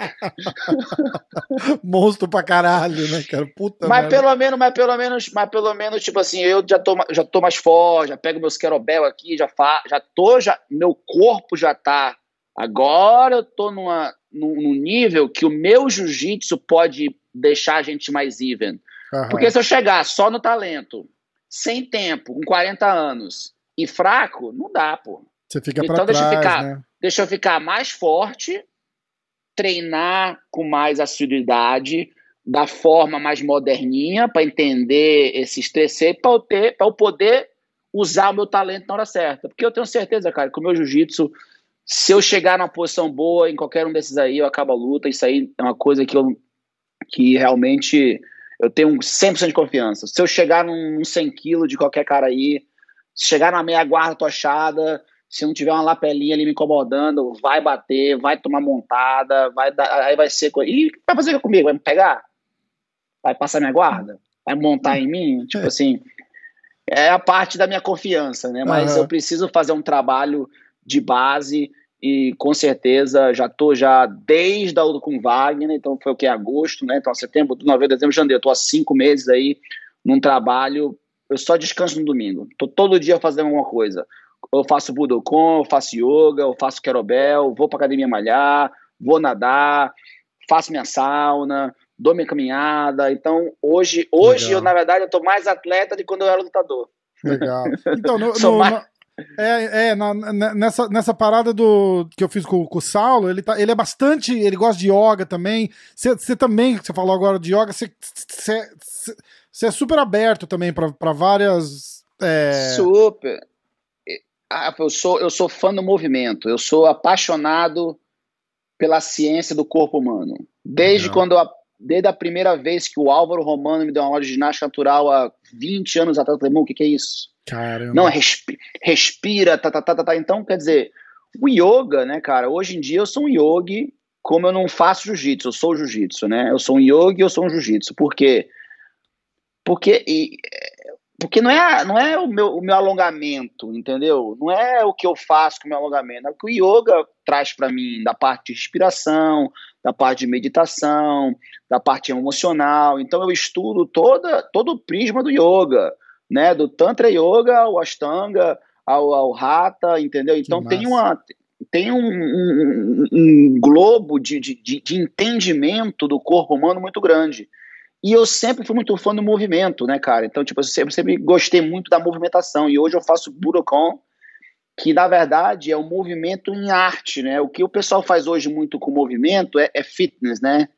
Monstro pra caralho, né, cara? Puta mas pelo menos, tipo assim, eu já tô mais forte, já pego meus kettlebell aqui, meu corpo já tá. Agora eu tô num nível que o meu jiu-jitsu pode deixar a gente mais even. Porque se eu chegar só no talento, sem tempo, com 40 anos e fraco, não dá, pô. Você fica então pra trás, né? Deixa eu ficar mais forte, treinar com mais assiduidade, da forma mais moderninha, para entender esses três, para eu poder usar o meu talento na hora certa. Porque eu tenho certeza, cara, que o meu jiu-jitsu, se eu chegar numa posição boa em qualquer um desses aí, eu acabo a luta. Isso aí é uma coisa que realmente eu tenho 100% de confiança. Se eu chegar num 100 kg de qualquer cara aí, se chegar na meia guarda tochada... Se não tiver uma lapelinha ali me incomodando, vai bater, vai tomar montada, aí vai ser... E vai fazer o que comigo? Vai me pegar? Vai passar minha guarda? Vai montar em mim? Tipo assim, é a parte da minha confiança, né? Mas eu preciso fazer um trabalho de base e com certeza já tô desde a luta com o Wagner, então foi o que? Agosto, né? Então setembro, novembro, dezembro, janeiro. Eu tô há 5 meses aí num trabalho, eu só descanso no domingo. Tô todo dia fazendo alguma coisa. Eu faço Budokan, eu faço yoga, eu faço kettlebell, vou pra academia malhar, vou nadar, faço minha sauna, dou minha caminhada. Então, hoje eu, na verdade, eu tô mais atleta de quando eu era lutador. Legal. Então, nessa parada que eu fiz com o Saulo, ele é bastante, ele gosta de yoga também. Você também, você falou agora de yoga, você é super aberto também para várias... Super. Eu sou fã do movimento, eu sou apaixonado pela ciência do corpo humano. Desde quando eu desde a primeira vez que o Álvaro Romano me deu uma aula de ginástica natural há 20 anos atrás. Eu falei, irmão, o que é isso? Caramba. Não, respira, Então, quer dizer, o yoga, né, cara, hoje em dia eu sou um yogi, como eu não faço jiu-jitsu, eu sou jiu-jitsu, né? Eu sou um yogi, eu sou um jiu-jitsu. Por quê? Porque não é o meu alongamento, entendeu? Não é o que eu faço com o meu alongamento, é o que o yoga traz para mim, da parte de respiração, da parte de meditação, da parte emocional. Então eu estudo todo o prisma do yoga, né? Do Tantra Yoga ao Ashtanga, ao Hatha, entendeu? Então tem um globo de entendimento do corpo humano muito grande. E eu sempre fui muito fã do movimento, né, cara? Então, tipo, eu sempre gostei muito da movimentação. E hoje eu faço Budokan, que, na verdade, é um movimento em arte, né? O que o pessoal faz hoje muito com movimento é fitness, né?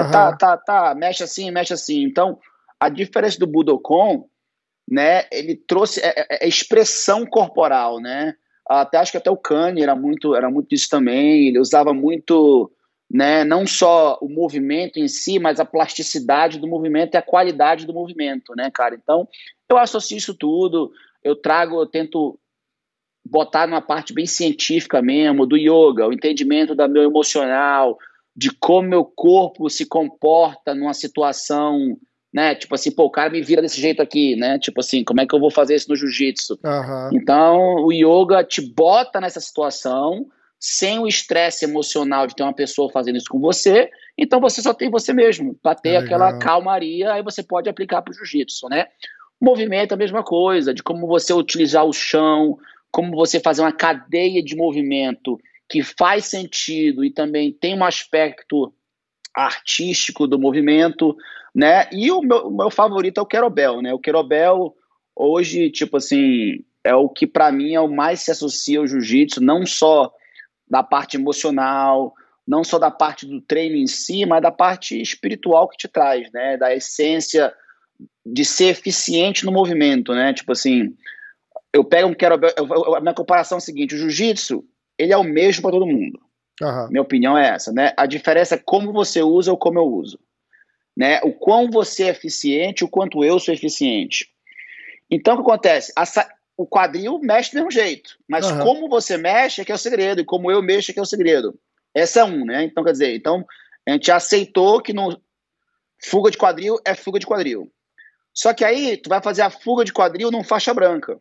Mexe assim, mexe assim. Então, a diferença do Budokan, né, ele trouxe expressão corporal, né? Acho que até o Kanye era muito disso também. Ele usava muito... Né, não só o movimento em si, mas a plasticidade do movimento e a qualidade do movimento, né, cara? Então, eu associo isso tudo, eu tento botar numa parte bem científica mesmo, do yoga, o entendimento do meu emocional, de como meu corpo se comporta numa situação, né, tipo assim, pô, o cara me vira desse jeito aqui, né, tipo assim, como é que eu vou fazer isso no jiu-jitsu? Então, o yoga te bota nessa situação, sem o estresse emocional de ter uma pessoa fazendo isso com você, então você só tem você mesmo, para ter aquela calmaria, aí você pode aplicar para o jiu-jitsu, né? O movimento é a mesma coisa, de como você utilizar o chão, como você fazer uma cadeia de movimento que faz sentido e também tem um aspecto artístico do movimento, né? E o meu favorito é o kettlebell, né? O kettlebell hoje, tipo assim, é o que para mim é o mais se associa ao jiu-jitsu, não só da parte emocional, não só da parte do treino em si, mas da parte espiritual que te traz, né? Da essência de ser eficiente no movimento, né? Tipo assim, eu pego um kettlebell, a minha comparação é a seguinte, o jiu-jitsu, ele é o mesmo para todo mundo. Minha opinião é essa, né? A diferença é como você usa ou como eu uso, né? O quão você é eficiente, o quanto eu sou eficiente. Então, o que acontece? O quadril mexe do mesmo jeito, mas como você mexe é que é o segredo, e como eu mexo é que é o segredo. Essa é né? Então, quer dizer, a gente aceitou que fuga de quadril é fuga de quadril. Só que aí, tu vai fazer a fuga de quadril num faixa branca.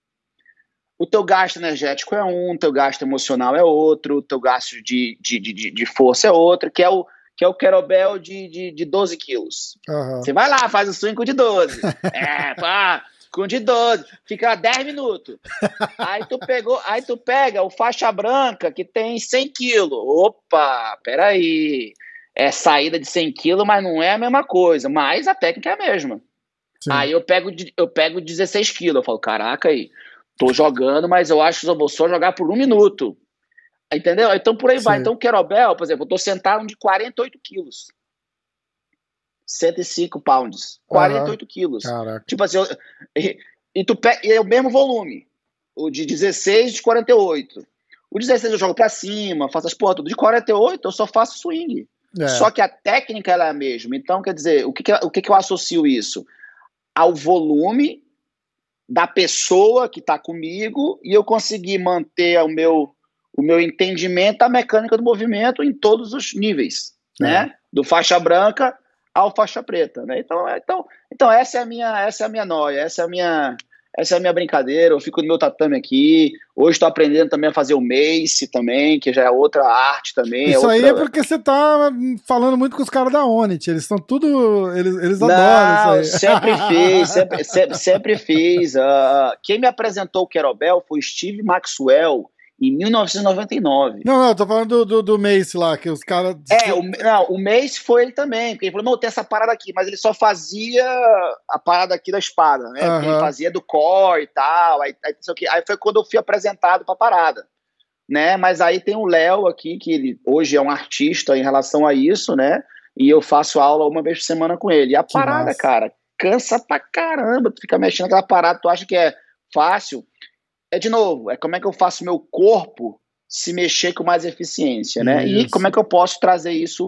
O teu gasto energético é o teu gasto emocional é outro, o teu gasto de força é outro, que é o kettlebell de 12 quilos. Você vai lá, faz o swing com de 12. Com de 12, fica 10 minutos. Aí tu pega o faixa branca que tem 100 quilos. Opa, peraí. É saída de 100 quilos, mas não é a mesma coisa. Mas a técnica é a mesma. Sim. Aí eu pego 16 quilos. Eu falo, caraca aí, tô jogando, mas eu acho que eu vou só jogar por 1 minuto. Entendeu? Então por aí vai. Então o kettlebell, por exemplo, eu tô sentado de 48 quilos. 105 pounds, 48 quilos. Caraca. Tipo assim, e é o mesmo volume. O de 16, de 48. O 16 eu jogo pra cima, faço as porra tudo. De 48 eu só faço swing. Só que a técnica ela é a mesma. Então, quer dizer, o que eu associo isso? Ao volume da pessoa que tá comigo e eu conseguir manter o meu entendimento da mecânica do movimento em todos os níveis, né? Do faixa branca ao faixa preta, né? Então essa é a minha noia, essa é a minha brincadeira. Eu fico no meu tatame aqui. Hoje estou aprendendo também a fazer o mace também, que já é outra arte também. Isso aí é porque você tá falando muito com os caras da Onit. Eles estão tudo, eles adoram isso aí. Sempre fiz. Quem me apresentou o kettlebell foi o Steve Maxwell, em 1999. Não, eu tô falando do Mace lá, que os caras... o Mace foi ele também, porque ele falou, não, tem essa parada aqui, mas ele só fazia a parada aqui da espada, né? Porque ele fazia do core e tal, aí foi quando eu fui apresentado pra parada, né? Mas aí tem o Léo aqui, que ele hoje é um artista em relação a isso, né? E eu faço aula uma vez por semana com ele. E a parada, massa, cara, cansa pra caramba, tu fica mexendo naquela parada, tu acha que é fácil... de novo, como é que eu faço meu corpo se mexer com mais eficiência, né? Isso. E como é que eu posso trazer isso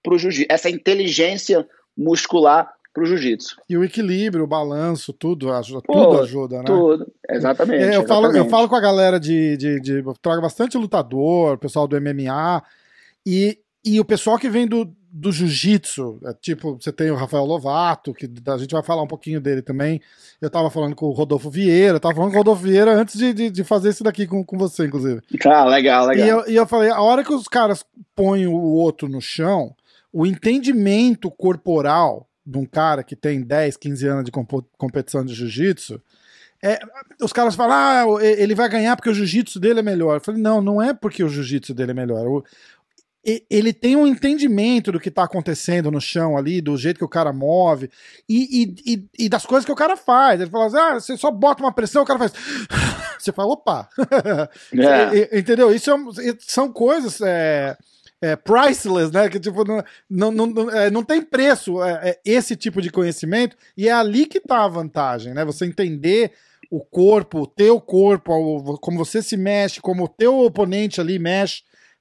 pro jiu-jitsu, essa inteligência muscular pro jiu-jitsu. E o equilíbrio, o balanço, tudo ajuda, né? Tudo, exatamente. Eu falo com a galera eu trago bastante lutador, pessoal do MMA, e o pessoal que vem do jiu-jitsu, tipo, você tem o Rafael Lovato, que a gente vai falar um pouquinho dele também. Eu tava falando com o Rodolfo Vieira, antes de fazer isso daqui com você, inclusive. Legal. E eu falei, a hora que os caras põem o outro no chão, o entendimento corporal de um cara que tem 10, 15 anos de competição de jiu-jitsu, os caras falam, ele vai ganhar porque o jiu-jitsu dele é melhor. Eu falei, não é porque o jiu-jitsu dele é melhor. Ele tem um entendimento do que tá acontecendo no chão ali, do jeito que o cara move e das coisas que o cara faz. Ele fala assim, você só bota uma pressão, o cara faz... Você fala, opa! Entendeu? Isso são coisas... priceless, né? Que tipo, não tem preço esse tipo de conhecimento, e é ali que tá a vantagem, né? Você entender o corpo, o teu corpo, como você se mexe, como o teu oponente ali mexe,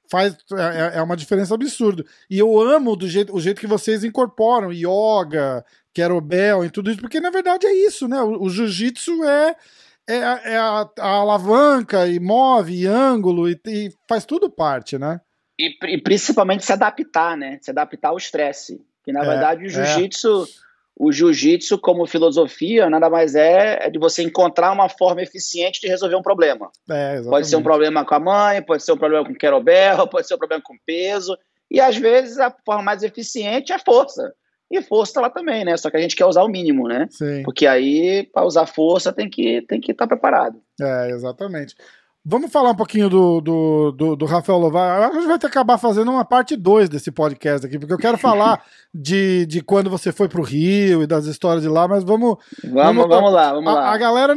é uma diferença absurda. E eu amo o jeito que vocês incorporam yoga, kettlebell e tudo isso, porque na verdade é isso, né? O jiu-jitsu é a alavanca, e move, e ângulo, e faz tudo parte, né? E principalmente se adaptar, né? Se adaptar ao estresse. Que na verdade o jiu-jitsu como filosofia nada mais é de você encontrar uma forma eficiente de resolver um problema. Pode ser um problema com a mãe, pode ser um problema com o kettlebell, pode ser um problema com peso. E às vezes a forma mais eficiente é força. E força tá lá também, né? Só que a gente quer usar o mínimo, né? Sim. Porque aí, para usar força, tem que estar preparado. Exatamente. Vamos falar um pouquinho do Rafael Lovato. A gente vai ter que acabar fazendo uma parte 2 desse podcast aqui, porque eu quero falar de quando você foi pro Rio e das histórias de lá, mas vamos lá. A galera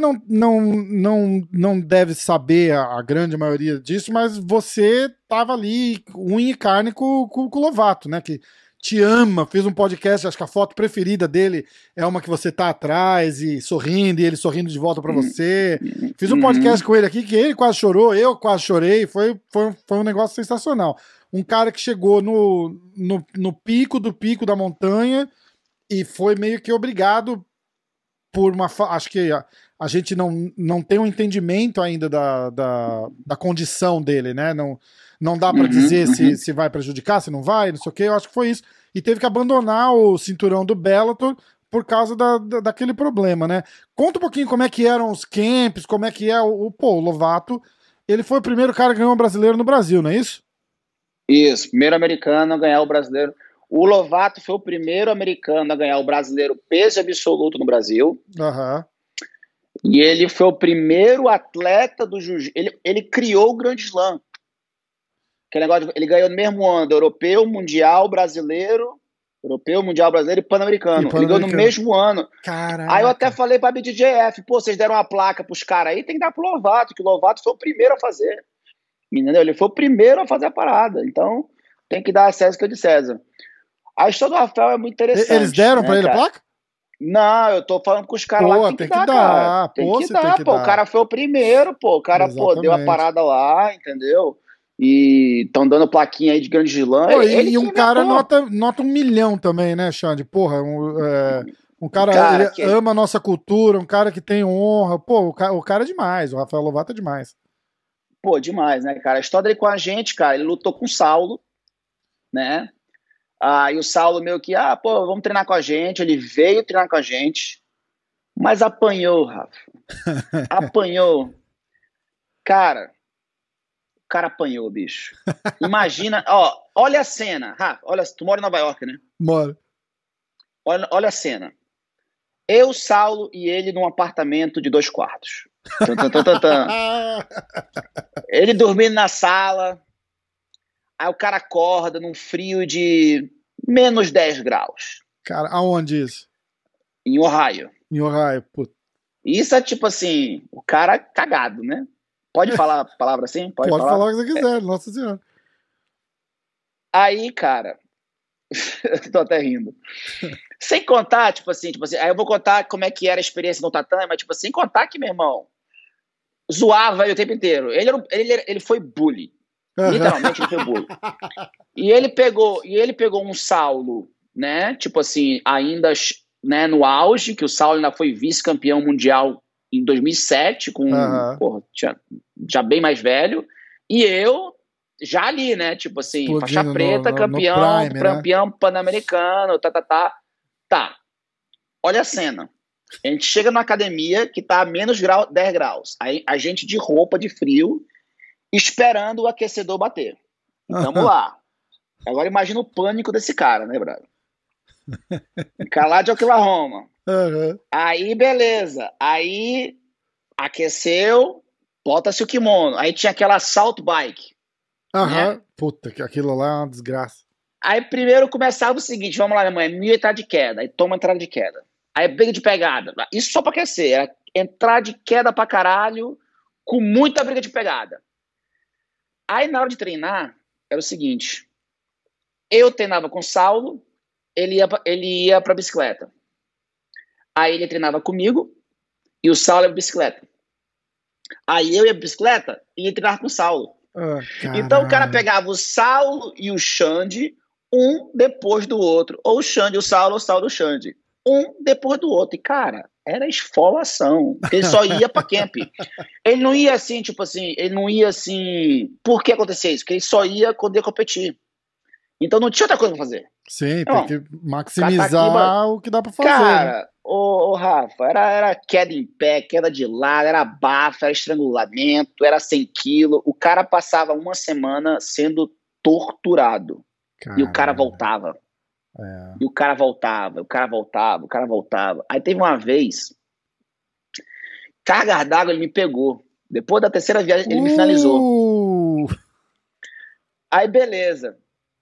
não deve saber a grande maioria disso, mas você tava ali, unha e carne com o Lovato, né? Que te ama, fez um podcast, acho que a foto preferida dele é uma que você tá atrás e sorrindo, e ele sorrindo de volta pra você. Fiz um podcast com ele aqui que ele quase chorou, eu quase chorei, foi um negócio sensacional. Um cara que chegou no pico do pico da montanha e foi meio que obrigado por acho que a gente não tem um entendimento ainda da condição dele, né? Não dá pra dizer se vai prejudicar, se não vai, não sei o que, eu acho que foi isso. E teve que abandonar o cinturão do Bellator por causa daquele problema, né? Conta um pouquinho como é que eram os camps, como é que é o Lovato. Ele foi o primeiro cara que ganhou um brasileiro no Brasil, não é isso? Isso, primeiro americano a ganhar o brasileiro. O Lovato foi o primeiro americano a ganhar o brasileiro peso absoluto no Brasil. E ele foi o primeiro atleta do jiu-jitsu. Ele criou o Grand Slam. Que negócio, ele ganhou no mesmo ano, europeu, mundial, brasileiro e pan-americano. Ele ganhou no mesmo ano. Caraca. Aí eu até falei pra BDJF, vocês deram uma placa pros caras aí, tem que dar pro Lovato, que o Lovato foi o primeiro a fazer. Entendeu? Ele foi o primeiro a fazer a parada. Então, tem que dar a César que é de César. A história do Rafael é muito interessante. Eles deram pra ele a placa? Não, eu tô falando com os caras lá que tem que dar, cara. Tem que dar. O cara foi o primeiro, o cara, deu a parada lá, entendeu? E estão dando plaquinha aí de grande gilã. E um cara nota 1 milhão também, né, Xande? Porra, um cara ele ama a nossa cultura, um cara que tem honra. Pô, o cara é demais, o Rafael Lovato é demais. Pô, demais, né, cara? A história dele com a gente, cara, ele lutou com o Saulo, né? E o Saulo meio que, vamos treinar com a gente. Ele veio treinar com a gente, mas apanhou, Rafa. Apanhou. Cara, o cara apanhou, bicho. Imagina, olha a cena, Rafa, tu mora em Nova York, né? Moro. Olha a cena. Eu, Saulo e ele num apartamento de 2 quartos. Ele dormindo na sala. Aí o cara acorda num frio de menos 10 graus. Cara, aonde isso? Em Ohio. Em Ohio, puta. Isso é tipo assim, o cara cagado, né? Pode falar a palavra assim? Pode falar o que você quiser, nossa senhora. Aí, cara, tô até rindo. Sem contar, tipo assim, aí eu vou contar como é que era a experiência no tatame, mas sem contar que, meu irmão, zoava ele o tempo inteiro. Ele foi bully. Literalmente ele foi bully. E ele pegou um Saulo, né? Tipo assim, ainda, né, no auge, que o Saulo ainda foi vice-campeão mundial em 2007, com, porra, já bem mais velho. E eu já ali, né? Tipo assim, explodindo, faixa preta, campeão, no Prime, campeão, né? Pan-americano, Tá. Olha a cena. A gente chega numa academia que tá a menos 10 graus. Aí a gente de roupa de frio, esperando o aquecedor bater. Vamos lá. Agora imagina o pânico desse cara, né, brother? Calado de Oklahoma. Aí, beleza. Aí, aqueceu, bota-se o kimono. Aí tinha aquela assault bike. Né? Puta, que aquilo lá é uma desgraça. Aí, primeiro começava o seguinte, vamos lá, minha mãe, 1.000 entrada de queda. Aí toma entrada de queda. Aí, briga de pegada. Isso só pra aquecer. Era entrar de queda pra caralho, com muita briga de pegada. Aí, na hora de treinar, era o seguinte. Eu treinava com o Saulo, ele ia pra bicicleta. Aí ele treinava comigo e o Saulo ia pra bicicleta. Aí eu ia pra bicicleta e ele treinava com o Saulo. Então o cara pegava o Saulo e o Xande, um depois do outro. Ou o Xande e o Saulo, ou o Saulo e o Xande. Um depois do outro. E, cara, era esfolação. Ele só ia pra camp. Ele não ia assim, tipo assim, ele não ia assim... Por que acontecia isso? Porque ele só ia quando ia competir. Então não tinha outra coisa pra fazer. Sim, tem que maximizar o que dá pra fazer. Cara, né? Ô Rafa, era queda em pé, queda de lado, era bafa, era estrangulamento, era 100 quilos. O cara passava uma semana sendo torturado. Caramba. E o cara voltava. E o cara voltava. Aí teve uma vez, carga d'água, ele me pegou. Depois da terceira viagem, ele me finalizou. Aí, beleza.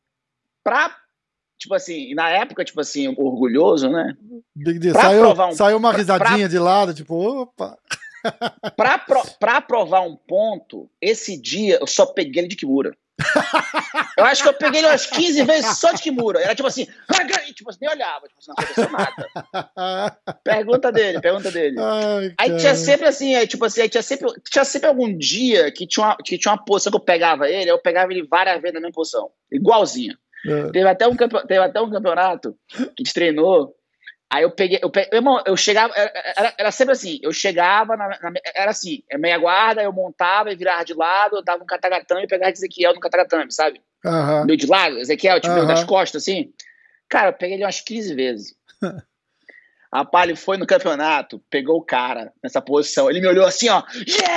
Tipo assim, na época, tipo assim, orgulhoso, né? Saiu uma risadinha de lado, tipo, opa! Pra provar um ponto, esse dia eu só peguei ele de Kimura. Eu acho que eu peguei ele umas 15 vezes só de Kimura. Era tipo assim, tipo assim, nem olhava, tipo assim, não aconteceu nada. Pergunta dele. Ai, aí tinha sempre assim, tinha sempre algum dia que tinha uma posição que eu pegava ele várias vezes na mesma posição, igualzinha. Teve até um campeonato que a gente treinou. Aí eu chegava, era sempre assim, eu chegava, era assim, meia guarda, eu montava e virava de lado, eu dava um katagatame e pegava Ezequiel no katagatame, sabe? Meio de lado, Ezequiel, tipo, meio das costas, assim. Cara, eu peguei ele umas 15 vezes. Rapaz, ele foi no campeonato, pegou o cara nessa posição, ele me olhou assim, ó,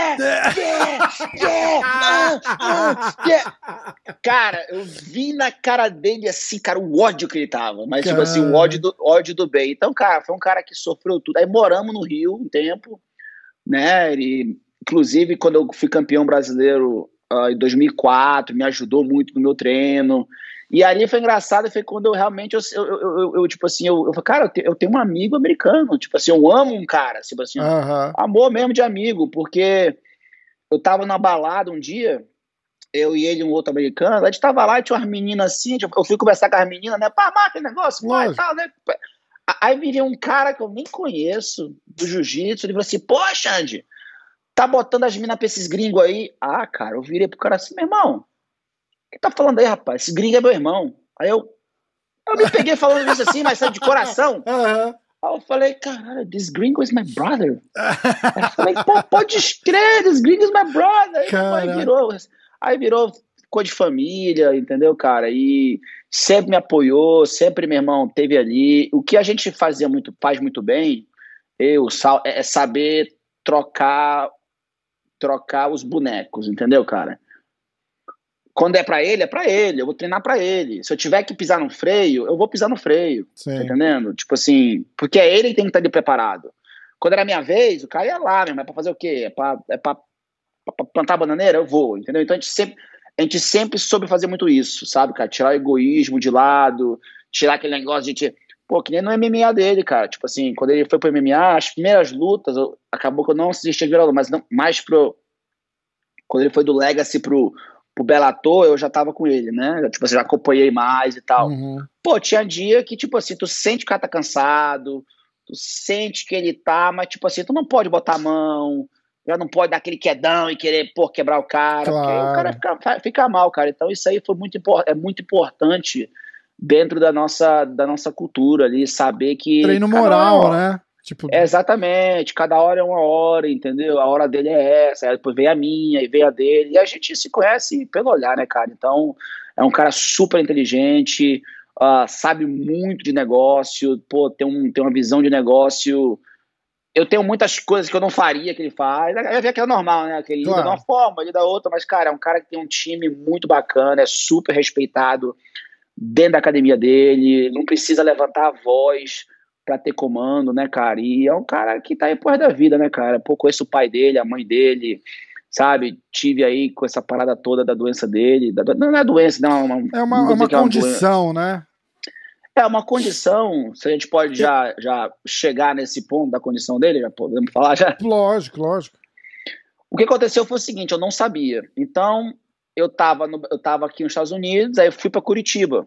yeah! Cara, eu vi na cara dele assim, cara, o ódio que ele tava, mas tipo assim, o ódio do bem. Então, cara, foi um cara que sofreu tudo. Aí moramos no Rio um tempo, né, inclusive quando eu fui campeão brasileiro em 2004, me ajudou muito no meu treino. E ali foi engraçado, foi quando eu realmente, tipo assim, eu falei, cara, eu tenho um amigo americano, tipo assim, eu amo um cara, tipo assim, amor mesmo de amigo, porque eu tava na balada um dia, eu e ele e um outro americano, a gente tava lá e tinha umas meninas assim, tipo, eu fui conversar com as meninas, né, pá, aquele negócio, pá, e tal, né. Aí viria um cara que eu nem conheço, do jiu-jitsu, ele falou assim, pô, Xande, tá botando as minas pra esses gringos aí? Ah, cara, eu virei pro cara assim, meu irmão, o que tá falando aí, rapaz? Esse gringo é meu irmão. Aí eu me peguei falando isso assim, mas sabe, de coração. Aí eu falei, caralho, this gringo is my brother. Aí eu falei, pô, pode crer, this gringo is my brother. Aí virou, ficou de família, entendeu, cara? E sempre me apoiou, sempre, meu irmão, teve ali. O que a gente faz muito bem, é saber trocar os bonecos, entendeu, cara? Quando é pra ele, eu vou treinar pra ele. Se eu tiver que pisar no freio, eu vou pisar no freio. Sim. Tá entendendo? Tipo assim, porque é ele que tem que estar ali preparado. Quando era a minha vez, o cara ia lá, meu irmão, é pra fazer o quê? É pra plantar bananeira? Eu vou, entendeu? Então a gente sempre soube fazer muito isso, sabe, cara? Tirar o egoísmo de lado, tirar aquele negócio de... Pô, que nem no MMA dele, cara. Tipo assim, quando ele foi pro MMA, as primeiras lutas, acabou que eu não assisti a virada, mas não, mais quando ele foi do Legacy pro Bellator, eu já tava com ele, né? Tipo assim, já acompanhei mais e tal. Pô, tinha dia que, tipo assim, tu sente que o cara tá cansado, tu sente que ele tá, mas, tipo assim, tu não pode botar a mão, já não pode dar aquele quedão e querer, pô, quebrar o cara, Claro. porque o cara fica mal, cara. Então isso aí foi é muito importante dentro da nossa cultura ali, saber que... Treino moral, né? Tipo... Exatamente, cada hora é uma hora, entendeu? A hora dele é essa, aí depois vem a minha, e vem a dele, e a gente se conhece pelo olhar, né, cara? Então, é um cara super inteligente, sabe muito de negócio, pô, tem uma visão de negócio. Eu tenho muitas coisas que eu não faria que ele faz. Eu vi que é normal, né? Que ele lida de uma forma, ele da outra, mas, cara, é um cara que tem um time muito bacana, é super respeitado dentro da academia dele, não precisa levantar a voz pra ter comando, né, cara? E é um cara que tá aí por da vida, né, cara? Pô, conheço o pai dele, a mãe dele, sabe? Tive aí com essa parada toda da doença dele. Não é doença, não. É uma condição, né? É uma condição, se a gente pode já chegar nesse ponto da condição dele, já podemos falar já? Lógico. O que aconteceu foi o seguinte, eu não sabia. Então, eu tava aqui nos Estados Unidos, aí eu fui pra Curitiba.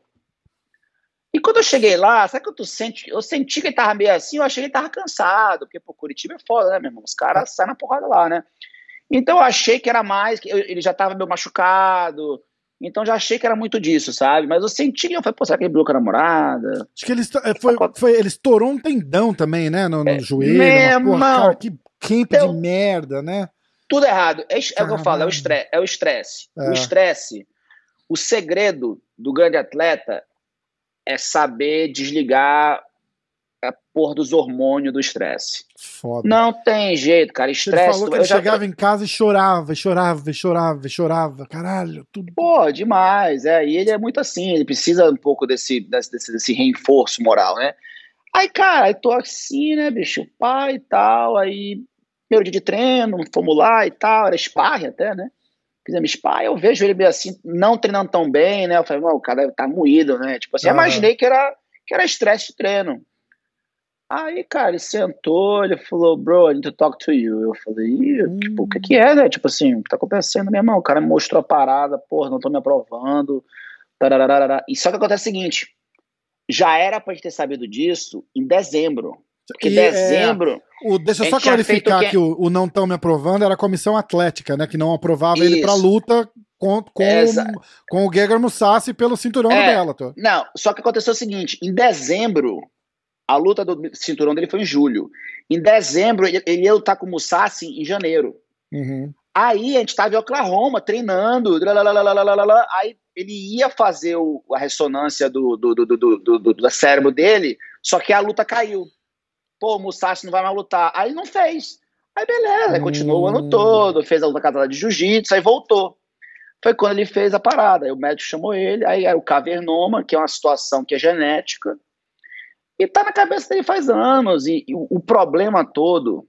E quando eu cheguei lá, sabe que eu senti que ele tava meio assim, eu achei que ele tava cansado, porque, pô, Curitiba é foda, né, meu irmão? Os caras saem na porrada lá, né? Então eu achei que era mais, que ele já tava meio machucado, então já achei que era muito disso, sabe? Mas eu senti que eu falei, pô, será que ele brigou com a namorada? Acho que ele estourou um tendão também, né, no joelho. Meu irmão, cara, que camp de merda, né? Tudo errado. É o que eu falo, é o estresse. O estresse, o segredo do grande atleta é saber desligar a porra dos hormônios do estresse. Foda. Não tem jeito, cara. Estresse. Ele falou que ele chegava em casa e chorava. Caralho, tudo. Pô, demais. E ele é muito assim. Ele precisa um pouco desse reforço moral, né? Aí, cara, aí tô assim, né, bicho? Pai e tal. Aí, primeiro dia de treino, fomos lá e tal. Era sparring até, né? Fizemos sparring. Eu vejo ele meio assim, não treinando tão bem, né? Eu falei, o cara tá moído, né? Tipo assim, imaginei que era estresse de treino. Aí, cara, ele sentou, ele falou, bro, I need to talk to you. Eu falei, tipo, o que é, né? Tipo assim, o que tá acontecendo, meu irmão? O cara me mostrou a parada, porra, não tô me aprovando. Tararara. E só que acontece o seguinte, já era pra gente ter sabido disso em dezembro. Porque dezembro... deixa eu só clarificar que o não tão me aprovando era a comissão atlética, né? Que não aprovava ele pra luta com o Gegard Mousasi pelo cinturão do Bellator. Não, só que aconteceu o seguinte, em dezembro... A luta do cinturão dele foi em julho. Em dezembro, ele ia lutar com o Mousasi em janeiro. Uhum. Aí a gente estava em Oklahoma, treinando. Aí ele ia fazer a ressonância do cérebro dele, só que a luta caiu. Pô, o Mousasi não vai mais lutar. Aí não fez. Aí beleza, aí continuou o ano todo, fez a luta casada de jiu-jitsu, aí voltou. Foi quando ele fez a parada. Aí o médico chamou ele, aí era o cavernoma, que é uma situação que é genética. E tá na cabeça dele faz anos. E o problema todo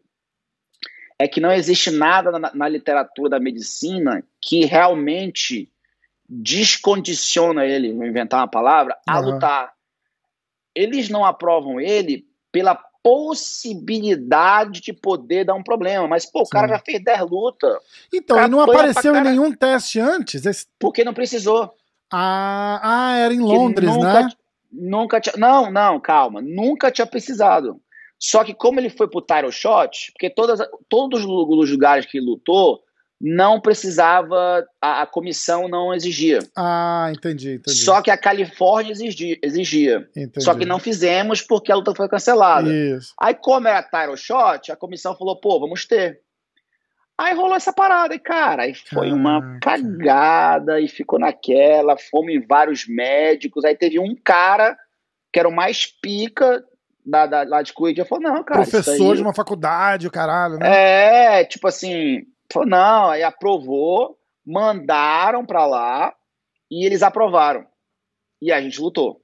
é que não existe nada na literatura da medicina que realmente descondiciona ele, vou inventar uma palavra, a lutar. Eles não aprovam ele pela possibilidade de poder dar um problema. Mas, pô, o cara já fez 10 lutas. Então, ele não apareceu em nenhum teste antes? Porque não precisou. Era em Londres, né? Nunca tinha... Não, calma. Nunca tinha precisado. Só que como ele foi pro title shot, porque todos os lugares que ele lutou, não precisava, a comissão não exigia. Entendi. Só que a Califórnia exigia. Entendi. Só que não fizemos porque a luta foi cancelada. Isso. Aí como era title shot, a comissão falou, pô, vamos ter. Aí rolou essa parada, e cara, aí foi uma cagada, e ficou naquela, fomos em vários médicos, aí teve um cara, que era o mais pica lá de Curitiba, falou, não, cara, professor de uma faculdade, o caralho, né? Tipo assim, falou, não, aí aprovou, mandaram pra lá, e eles aprovaram. E a gente lutou.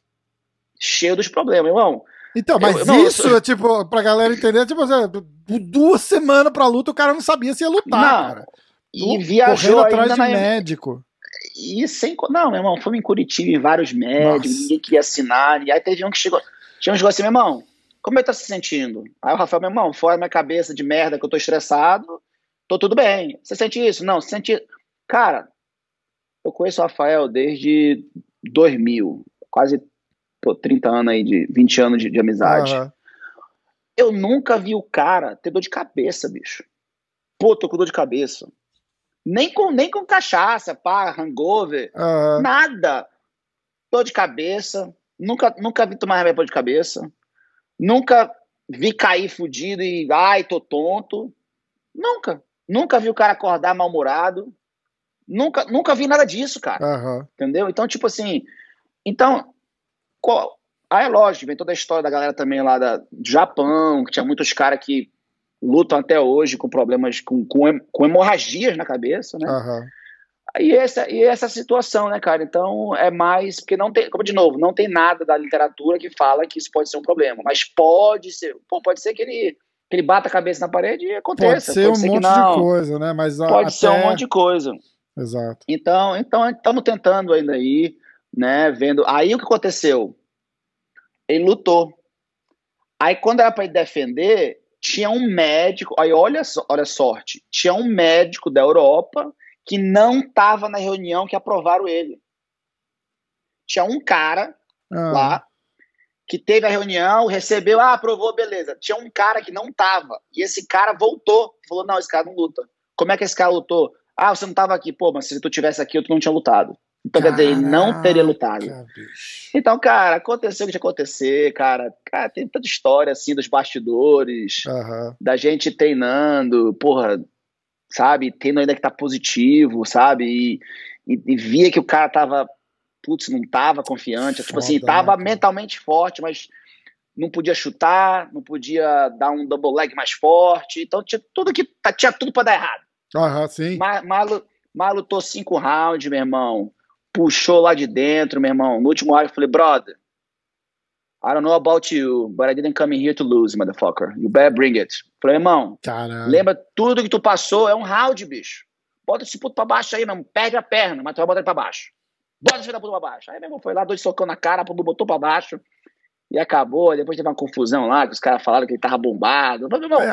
Cheio dos problemas, irmão. Então, mas tipo, pra galera entender, tipo, 2 semanas pra luta, o cara não sabia se ia lutar, cara. E viajou atrás de médico. Não, meu irmão, fomos em Curitiba em vários médicos, ninguém queria assinar, e aí teve um que chegou assim, meu irmão, como ele tá se sentindo? Aí o Rafael, meu irmão, fora minha cabeça de merda que eu tô estressado, tô tudo bem. Você sente isso? Não, você sente... Cara, eu conheço o Rafael desde 2000, quase 30 anos aí, 20 anos de amizade. Eu nunca vi o cara ter dor de cabeça, bicho. Pô, tô com dor de cabeça. Nem com cachaça, pá, hangover, nada. Dor de cabeça, nunca vi tomar remédio de cabeça, nunca vi cair fudido e, ai, tô tonto. Nunca vi o cara acordar mal-humorado. Nunca vi nada disso, cara. Entendeu? Então, tipo assim, aí é lógico, vem toda a história da galera também lá do Japão, que tinha muitos caras que lutam até hoje com problemas, com hemorragias na cabeça, né? E essa situação, né, cara? Então é mais, porque não tem, como de novo, não tem nada da literatura que fala que isso pode ser um problema, mas pode ser que ele bata a cabeça na parede e aconteça. Pode ser um monte de coisa, né? Mas pode ser um monte de coisa. Exato. Então estamos tentando ainda aí, né? Vendo. Aí o que aconteceu? Ele lutou. Aí quando era para ele defender, tinha um médico, aí olha a sorte, tinha um médico da Europa que não estava na reunião que aprovaram ele. Tinha um cara lá que teve a reunião, recebeu, aprovou, beleza. Tinha um cara que não estava, e esse cara voltou, falou, não, esse cara não luta. Como é que esse cara lutou? Você não estava aqui, pô, mas se tu tivesse aqui, tu não tinha lutado. Então, quer dizer, ele não teria lutado. Bicho. Então, cara, aconteceu o que tinha que acontecer, cara. Cara, tem tanta história, assim, dos bastidores, da gente treinando, porra, sabe, tendo ainda que tá positivo, sabe, e via que o cara tava, não tava confiante, tipo assim, tava mentalmente forte, mas não podia chutar, não podia dar um double leg mais forte, então tinha tudo pra dar errado. Sim. Mas lutou 5 rounds, meu irmão, puxou lá de dentro, meu irmão, no último round eu falei, brother, I don't know about you, but I didn't come here to lose, motherfucker. You better bring it. Falei, irmão, lembra tudo que tu passou, é um round, bicho. Bota esse puto pra baixo aí, meu irmão. Perde a perna, mas tu vai botar ele pra baixo. Bota esse filho da puta pra baixo. Aí, meu irmão, foi lá, 2 socão na cara, botou pra baixo. E acabou. Depois teve uma confusão lá, que os caras falaram que ele tava bombado. Falei, irmão,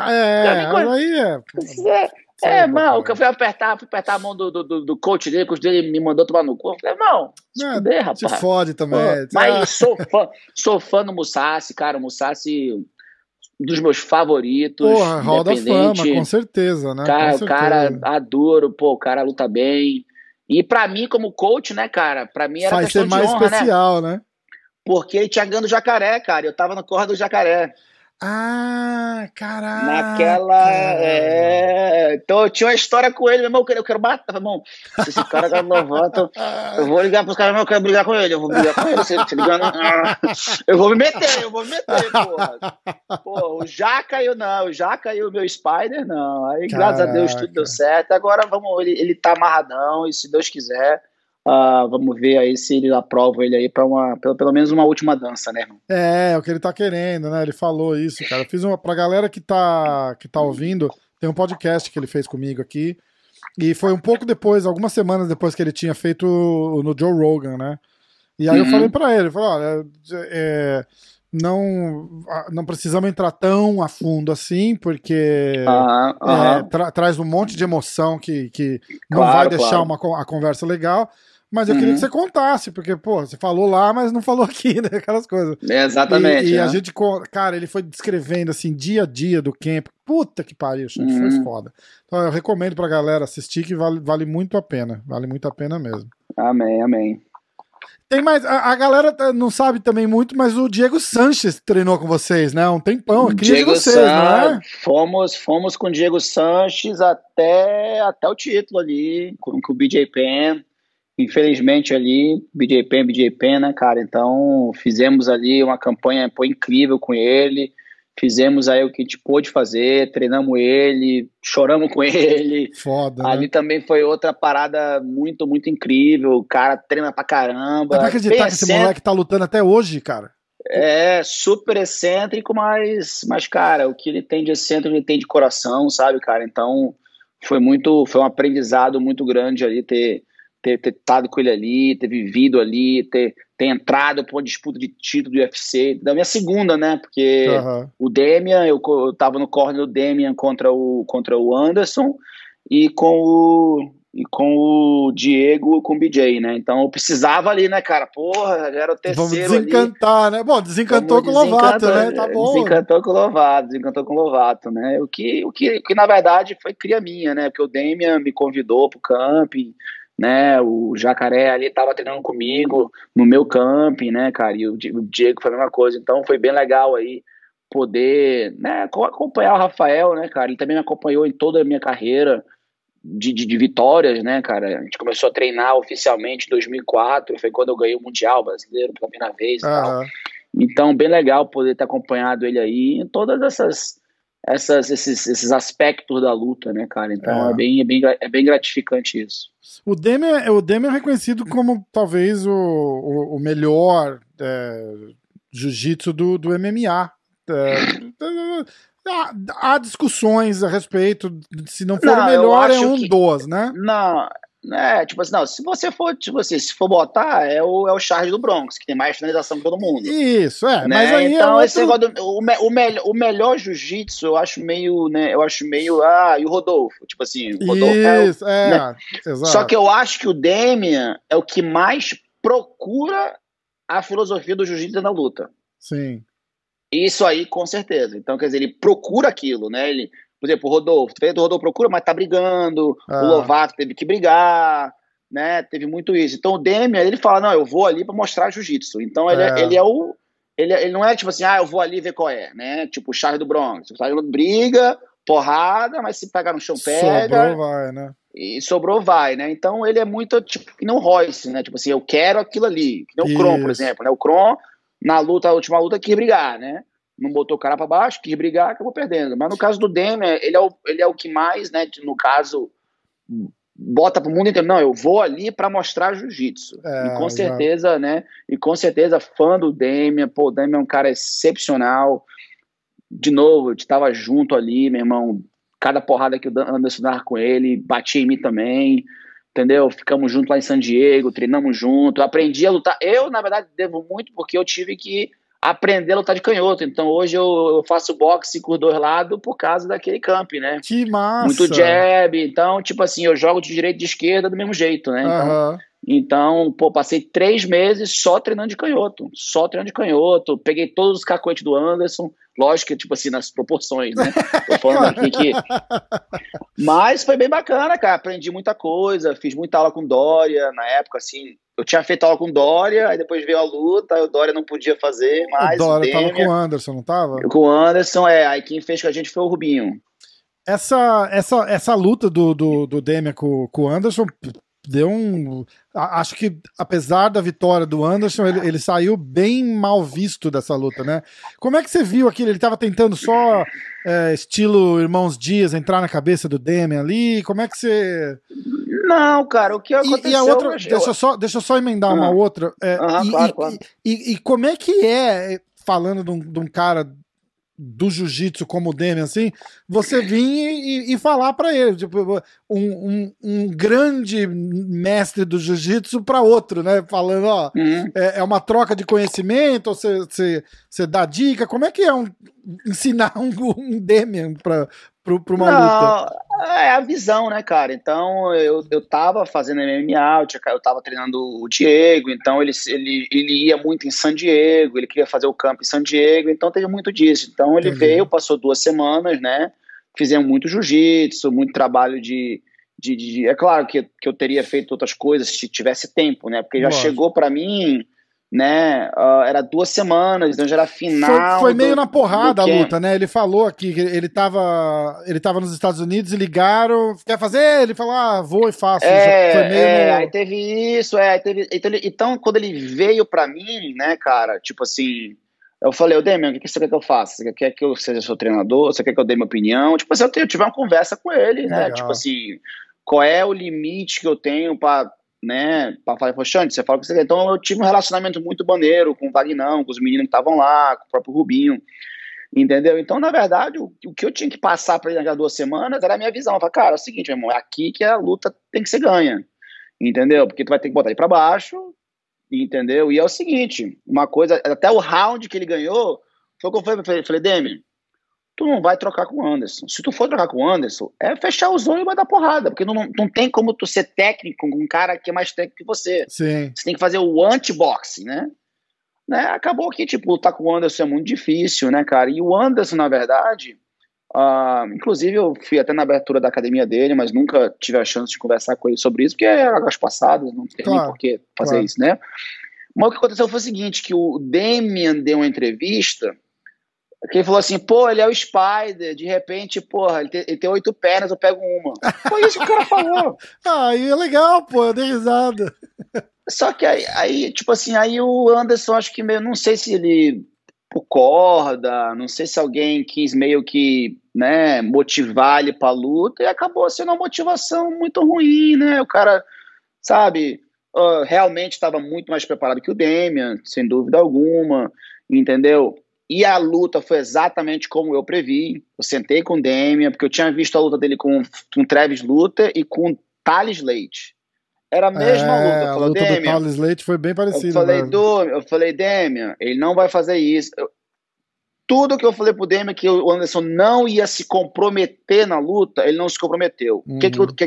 mano, eu fui apertar a mão do coach dele, o coach dele me mandou tomar no cu. Eu falei, irmão, se fuder, rapaz. Se fode também. Mas sou fã do Mousasi, cara. O Mousasi, um dos meus favoritos. Porra, Hall da Fama, com certeza, né? Cara, o cara adoro, o cara luta bem. E pra mim, como coach, né, cara, pra mim era questão de honra, mais especial, né? Porque ele tinha ganho do Jacaré, cara. Eu tava no corda do Jacaré. Caraca! Então eu tinha uma história com ele, meu irmão, eu quero matar, meu irmão. Se esse cara tá levanta, eu vou ligar pros caras, eu quero brigar com ele, se ligando. Eu vou me meter, porra. Pô, o Jaca e o meu Spider, não. Aí, graças a Deus, tudo deu certo. Agora ele tá amarradão, e se Deus quiser, vamos ver aí se ele aprova ele aí pra pelo menos uma última dança, né, irmão? É o que ele tá querendo, né? Ele falou isso, cara. Eu fiz pra galera que tá ouvindo, tem um podcast que ele fez comigo aqui, e foi um pouco depois, algumas semanas depois que ele tinha feito no Joe Rogan, né? E aí eu falei pra ele, olha, não precisamos entrar tão a fundo assim, porque traz um monte de emoção que não vai deixar a conversa legal. Mas eu queria que você contasse, porque, pô, você falou lá, mas não falou aqui, né? Aquelas coisas. Exatamente. E a gente, cara, ele foi descrevendo, assim, dia a dia do camp. Puta que pariu, gente, foi foda. Então eu recomendo pra galera assistir, que vale muito a pena. Vale muito a pena mesmo. Amém. Tem mais, a galera não sabe também muito, mas o Diego Sanches treinou com vocês, né? Um tempão, cria de vocês, não é? Fomos com o Diego Sanches até o título ali, com o BJ Penn. Infelizmente ali, BJ Penn, né, cara? Então fizemos ali uma campanha incrível com ele, fizemos aí o que a gente pôde fazer, treinamos ele, choramos com ele. Foda, ali, né? Também foi outra parada muito, muito incrível, o cara treina pra caramba. Dá pra acreditar que esse moleque tá lutando até hoje, cara? É, super excêntrico, mas cara, o que ele tem de excêntrico, ele tem de coração, sabe, cara? Então foi um aprendizado muito grande ali ter estado com ele ali, ter vivido ali, ter entrado para uma disputa de título do UFC, da minha segunda, né, porque o Demian, eu tava no corner do Demian contra o Anderson, e com e com o Diego e com o BJ, né? Então eu precisava ali, né, cara? Porra, já era o terceiro. Vamos desencantar, ali, né? Bom, desencantou com o Lovato, né? Tá bom. Desencantou com o Lovato, né? O que na verdade foi cria minha, né? Porque o Damian me convidou pro camping, né? O Jacaré ali tava treinando comigo no meu camping, né, cara? E o Diego foi a mesma coisa. Então foi bem legal aí poder, né, acompanhar o Rafael, né, cara? Ele também me acompanhou em toda a minha carreira de vitórias, né, cara? A gente começou a treinar oficialmente em 2004, foi quando eu ganhei o Mundial Brasileiro pela primeira vez e tal. Então, bem legal poder ter acompanhado ele aí em todas esses aspectos da luta, né, cara? Então é bem gratificante isso. O Damian é reconhecido como talvez o melhor jiu-jitsu do MMA. Há discussões a respeito, se não for o melhor é um dos, né? Não, tipo assim, não, se você for, tipo assim, se for botar, é o Charles do Bronx, que tem mais finalização que todo mundo. Isso, né? Mas aí então, esse negócio o melhor jiu-jitsu, eu acho meio, né, e o Rodolfo, tipo assim, o Rodolfo isso, né? Exato. Só que eu acho que o Damian é o que mais procura a filosofia do jiu-jitsu na luta. Sim. Isso aí, com certeza. Então, quer dizer, ele procura aquilo, né? Ele, por exemplo, o Rodolfo procura, mas tá brigando. O Lovato teve que brigar, né? Teve muito isso. Então, o Damian, ele fala, não, eu vou ali pra mostrar jiu-jitsu. Então, ele não é tipo assim, eu vou ali ver qual é, né? Tipo o Charles do Bronx. O Charles briga, porrada, mas se pegar no chão, pega. Sobrou, vai, né? E sobrou, vai, né? Então, ele é muito, tipo, que não Royce, né? Tipo assim, eu quero aquilo ali. Que nem o Kron, por exemplo, né? O Kron, na última luta, quis brigar, né? Não botou o cara pra baixo, quis brigar, acabou perdendo. Mas no caso do Damian, ele é o que mais, né, no caso, bota pro mundo inteiro. Não, eu vou ali pra mostrar jiu-jitsu. E com certeza, né, fã do Damian. Pô, o Damian é um cara excepcional. De novo, eu estava junto ali, meu irmão. Cada porrada que o Anderson dava com ele, batia em mim também. Entendeu? Ficamos juntos lá em San Diego, treinamos junto, aprendi a lutar. Eu, na verdade, devo muito porque eu tive que aprender a lutar de canhoto. Então, hoje eu faço boxe com os dois lados por causa daquele camp, né? Que massa! Muito jab. Então, tipo assim, eu jogo de direita e de esquerda do mesmo jeito, né? Então, pô, passei 3 meses só treinando de canhoto. Peguei todos os cacoetes do Anderson. Lógico que, tipo assim, nas proporções, né? Tô falando aqui que... Mas foi bem bacana, cara. Aprendi muita coisa. Fiz muita aula com Dória. Na época, assim, eu tinha feito aula com Dória, aí depois veio a luta, aí o Dória não podia fazer mais. O Dória tava com o Anderson, não tava? Com o Anderson, aí quem fez com a gente foi o Rubinho. Essa luta do Damian com o Anderson... Acho que apesar da vitória do Anderson, ele saiu bem mal visto dessa luta, né? Como é que você viu aquilo? Ele tava tentando só estilo Irmãos Dias entrar na cabeça do Damian ali? Como é que você... Não, cara, o que aconteceu... E a outra, deixa eu só emendar uma outra. Claro. E como é que falando de um cara do jiu-jitsu como o Damian, assim, você vir e falar pra ele, tipo, um grande mestre do jiu-jitsu pra outro, né, falando, é uma troca de conhecimento, ou você dá dica, como é que é ensinar um Damian pra uma luta? É a visão, né, cara? Então, eu tava fazendo MMA, eu tava treinando o Diego, então ele ia muito em San Diego, ele queria fazer o campo em San Diego, então teve muito disso. Então ele veio, passou 2 semanas, né? Fizemos muito jiu-jitsu, muito trabalho de... É claro que eu teria feito outras coisas se tivesse tempo, né? Porque já chegou pra mim... né, era 2 semanas, então já era final. Foi meio na porrada a luta, né? Ele falou aqui que ele tava nos Estados Unidos e ligaram, quer fazer? Ele falou, vou e faço. Aí teve isso, então quando ele veio pra mim, né, cara, tipo assim, eu falei, ô Damian, o que você quer que eu faça? Você quer que eu seja seu treinador? Você quer que eu dê minha opinião? Tipo assim, eu tive uma conversa com ele, né, tipo assim, qual é o limite que eu tenho pra, né, para falar, Xande, você fala o que você quer. Então eu tive um relacionamento muito maneiro com o Vagnão, com os meninos que estavam lá, com o próprio Rubinho, entendeu? Então, na verdade, o que eu tinha que passar para ele já 2 semanas era a minha visão. Eu falei, cara, é o seguinte, meu irmão, é aqui que a luta tem que ser ganha, entendeu? Porque tu vai ter que botar ele para baixo, entendeu? E é o seguinte, uma coisa, até o round que ele ganhou, foi o que eu falei, Damian, tu não vai trocar com o Anderson. Se tu for trocar com o Anderson, é fechar o zone e vai dar porrada, porque não tem como tu ser técnico com um cara que é mais técnico que você. Sim. Você tem que fazer o anti-boxing, né? Acabou que, tipo, lutar com o Anderson é muito difícil, né, cara? E o Anderson, na verdade, inclusive eu fui até na abertura da academia dele, mas nunca tive a chance de conversar com ele sobre isso, porque é águas passadas, não tem nem por que fazer isso, né? Mas o que aconteceu foi o seguinte, que o Demian deu uma entrevista que ele falou assim, pô, ele é o Spider, de repente, porra, ele tem 8 pernas, eu pego uma. Foi isso que o cara falou. Aí é legal, pô, eu dei risada. Só que aí, tipo assim, aí o Anderson, acho que meio, não sei se ele concorda, não sei se alguém quis meio que, né, motivar ele pra luta, e acabou sendo uma motivação muito ruim, né, o cara, sabe, realmente estava muito mais preparado que o Demian, sem dúvida alguma, entendeu? E a luta foi exatamente como eu previ. Eu sentei com o Demian, porque eu tinha visto a luta dele com Travis Luther e com Thales Leite. Era a mesma luta. A luta do Thales Leite foi bem parecida. Eu falei, Demian, ele não vai fazer isso. Tudo que eu falei pro Demian que o Anderson não ia se comprometer na luta, ele não se comprometeu. O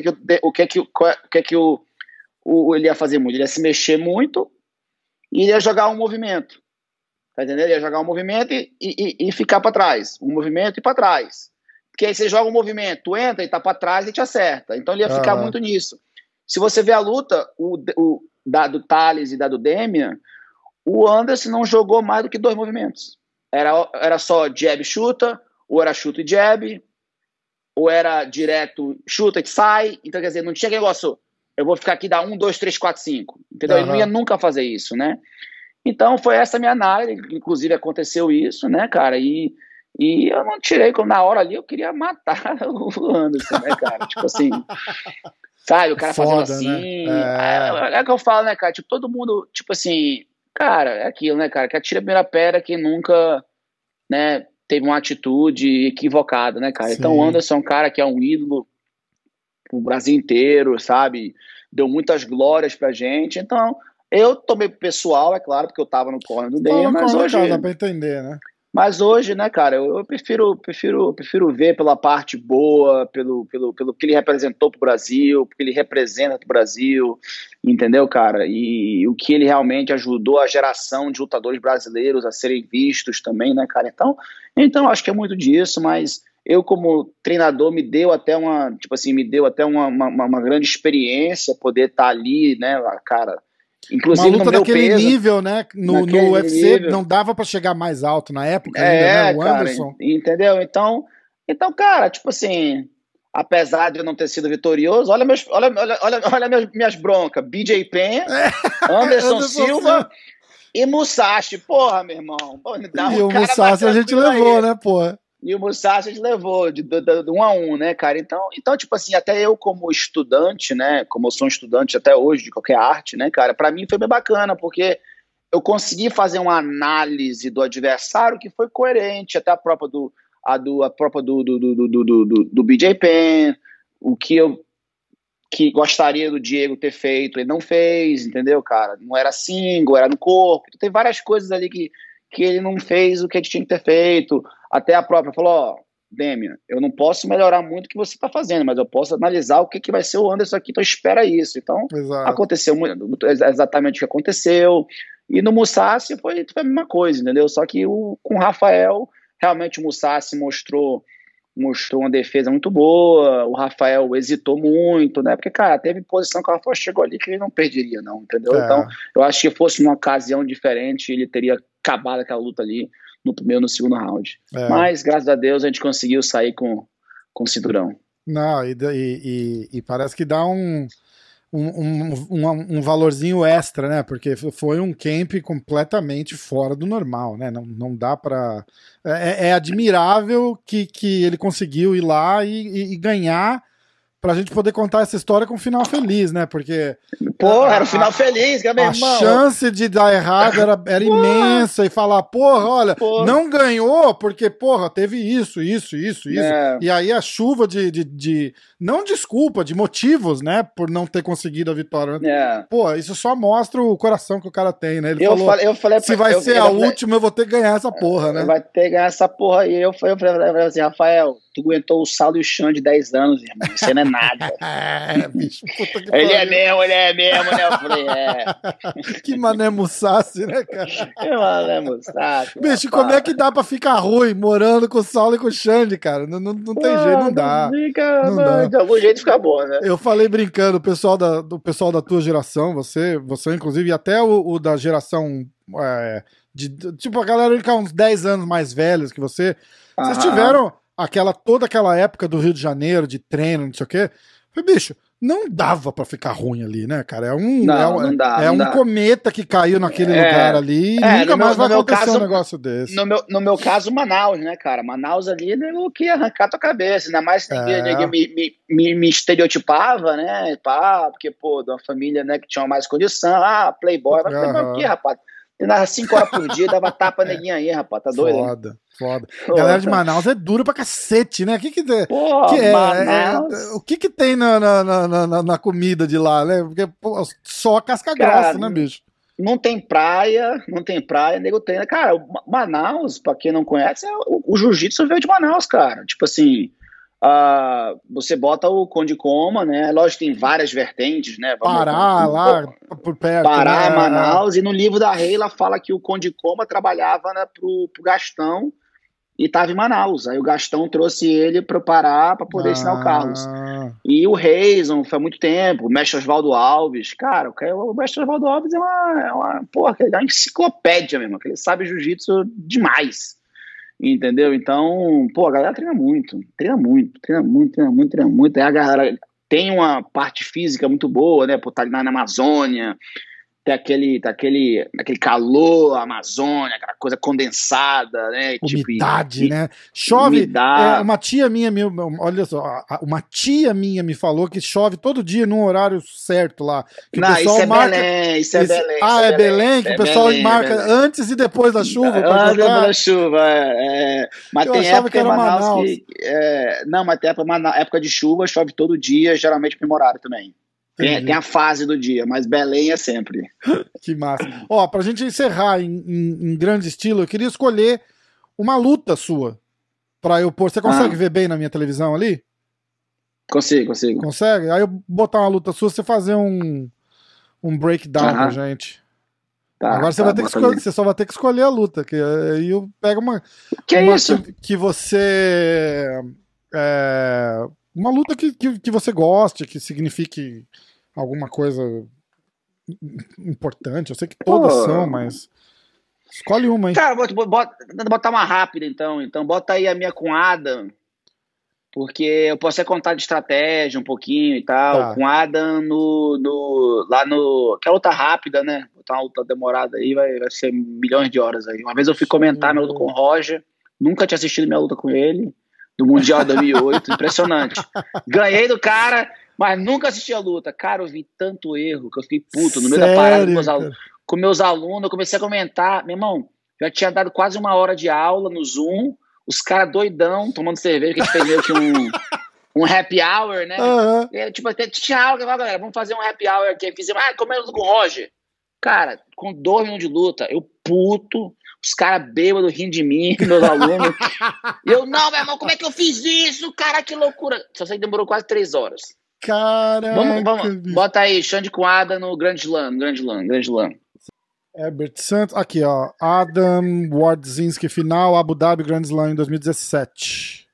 que ele ia fazer muito? Ele ia se mexer muito e ele ia jogar um movimento. Tá entendendo? Ele ia jogar um movimento e ficar para trás. Um movimento e para trás. Porque aí você joga um movimento, tu entra e tá para trás e te acerta. Então ele ia ficar muito nisso. Se você vê a luta do Thales e da do Demian, o Anderson não jogou mais do que 2 movimentos. Era só jab chuta, ou era chuta e jab, ou era direto chuta e sai. Então, quer dizer, não tinha aquele negócio, eu vou ficar aqui, dar 1, 2, 3, 4, 5. Entendeu? Ele não ia nunca fazer isso, né? Então foi essa minha análise, inclusive aconteceu isso, né, cara, e eu não tirei, na hora ali eu queria matar o Anderson, né, cara, tipo assim, sabe, o cara fazendo assim, né? É que eu falo, né, cara, tipo, todo mundo, tipo assim, cara, é aquilo, né, cara, que atira a primeira pedra quem nunca, né, teve uma atitude equivocada, né, cara. Sim. Então o Anderson é um cara que é um ídolo pro Brasil inteiro, sabe, deu muitas glórias pra gente, então... Eu tomei pro pessoal, é claro, porque eu tava no corner do Demian, mas hoje... Dá pra entender, né? Mas hoje, né, cara, eu prefiro ver pela parte boa, pelo que ele representou pro Brasil, porque ele representa pro Brasil, entendeu, cara? E o que ele realmente ajudou a geração de lutadores brasileiros a serem vistos também, né, cara? Então acho que é muito disso, mas eu como treinador me deu até uma grande experiência poder estar ali, né, cara... Inclusive uma luta no daquele peso, nível, né? No UFC nível. Não dava pra chegar mais alto na época ainda, né? O Anderson. Cara, entendeu? Então, cara, tipo assim, apesar de eu não ter sido vitorioso, olha minhas broncas. BJ Penn, Anderson Silva e Musashi. Porra, meu irmão. E o Musashi a gente levou, né, porra? E o Musashi a gente levou de 1 a 1, né, cara? Então, tipo assim, até eu como estudante, né, como eu sou um estudante até hoje de qualquer arte, né, cara, pra mim foi bem bacana, porque eu consegui fazer uma análise do adversário que foi coerente, até a própria do BJ Penn, o que eu gostaria do Diego ter feito, ele não fez, entendeu, cara? Não era single, era no corpo, tem várias coisas ali que ele não fez o que ele tinha que ter feito. Até a própria falou, ó, Demian, eu não posso melhorar muito o que você está fazendo, mas eu posso analisar o que vai ser o Anderson aqui, então espera isso. Então, aconteceu exatamente o que aconteceu. E no Musashi foi a mesma coisa, entendeu? Só que com o Rafael, realmente o Musashi mostrou uma defesa muito boa, o Rafael hesitou muito, né? Porque, cara, teve posição que o Rafael chegou ali que ele não perderia, não, entendeu? Então, eu acho que fosse uma ocasião diferente, ele teria acabado aquela luta ali no primeiro e no segundo round. Mas, graças a Deus, a gente conseguiu sair com o cinturão. Não, e parece que dá um valorzinho extra, né? Porque foi um camp completamente fora do normal, né? Não dá pra... É admirável que ele conseguiu ir lá e ganhar pra gente poder contar essa história com um final feliz, né? Porque... Porra, era um final feliz, que é meu irmão. A chance de dar errado era imensa, e falar, porra, olha, não ganhou porque, porra, teve isso. E aí a chuva não desculpa, de motivos, né, por não ter conseguido a vitória. Pô, isso só mostra o coração que o cara tem, né? Ele falou, se vai ser a última, eu vou ter que ganhar essa porra, né? Vai ter que ganhar essa porra aí. Eu falei assim, Rafael, tu aguentou o Saulo e o Xande de 10 anos, irmão, isso não é nada. Bicho, puta que ele é mesmo, né? Eu falei, Que mané mussace, né, cara? Que mané mussace. Bicho, como é que dá pra ficar ruim morando com o Saulo e com o Xande, cara? Não tem jeito, não dá. Não dá. De algum jeito fica bom, né? Eu falei brincando, o pessoal da tua geração, você inclusive, e até o da geração, tipo, a galera que é uns 10 anos mais velhos que vocês tiveram toda aquela época do Rio de Janeiro, de treino, não sei o quê. Falei, bicho, não dava pra ficar ruim ali, né, cara? Não dá. Cometa que caiu naquele lugar ali e nunca mais vai acontecer um negócio desse. No meu caso, Manaus, né, cara? Manaus ali, nego que ia arrancar tua cabeça. Ainda mais que ninguém me estereotipava, né? Porque, pô, de uma família, né, que tinha mais condição. Playboy. Mas playboy o quê, rapaz? Treinava 5 horas por dia, dava tapa neguinha aí, rapaz. Tá doido? Foda. A galera de Manaus é dura pra cacete, né? O que tem na comida de lá, né? Porque só casca grossa, né, bicho? Não tem praia, nego treina. Cara, Manaus, pra quem não conhece, o jiu-jitsu veio de Manaus, cara. Tipo assim, você bota o Conde Coma, né? Lógico que tem várias vertentes, né? Pará, lá por perto. Pará, né? Manaus. E no livro da Rei, ela fala que o Conde Coma trabalhava, né, pro Gastão e tava em Manaus. Aí o Gastão trouxe ele pro Pará pra poder ensinar o Carlos. E o Reison foi há muito tempo, o mestre Oswaldo Alves. Cara, o mestre Oswaldo Alves é uma enciclopédia mesmo, que ele sabe jiu-jitsu demais. Entendeu? Então, a galera treina muito. Aí a galera tem uma parte física muito boa, né? Tá ali na Amazônia, tem aquele calor, a Amazônia, aquela coisa condensada, né? Umidade, né? Chove. Uma tia minha, olha só, uma tia minha me falou que chove todo dia num horário certo lá. Que não, o pessoal Belém, isso é Belém. É Belém, que o pessoal marca antes e depois da chuva. Antes e depois da chuva, Mas tem época em Manaus que... mas tem época de chuva, chove todo dia, geralmente no horário também. Tem a fase do dia, mas Belém é sempre. Que massa. Pra gente encerrar em grande estilo, eu queria escolher uma luta sua pra eu pôr. Você consegue ver bem na minha televisão ali? Consigo. Consegue? Aí eu botar uma luta sua, você fazer um breakdown pra gente. Agora você vai ter que escolher, você só vai ter que escolher a luta, que aí eu pego uma isso? Que você uma luta que você goste, que signifique alguma coisa importante. Eu sei que todas são, mas escolhe uma aí. Cara, vou botar uma rápida então. Então bota aí a minha com Adam, porque eu posso até contar de estratégia um pouquinho e tal. Com Adam lá no... Que é luta rápida, né? Botar uma luta demorada aí, vai ser milhões de horas aí. Uma vez eu fui comentar minha luta com o Roger, nunca tinha assistido minha luta com ele, do Mundial 2008, impressionante. Ganhei do cara, mas nunca assisti a luta. Cara, eu vi tanto erro que eu fiquei puto no meio da parada com meus alunos. Eu comecei a comentar, meu irmão, já tinha dado quase 1 hora de aula no Zoom, os caras doidão, tomando cerveja, que a gente fez meio que um happy hour, né? E, tipo, tinha aula, galera, vamos fazer um happy hour aqui. Fizemos, comemos com o Roger. Cara, com 2 minutos de luta, eu puto, os caras bêbados rindo de mim, meus alunos. Eu, não, meu irmão, como é que eu fiz isso? Cara, que loucura. Só sei que demorou quase 3 horas. Caraca. Vamos, bota aí, Xande com Adam no Grand Slam. Herbert Santos, aqui ó, Adam Wardzinski final, Abu Dhabi Grand Slam em 2017.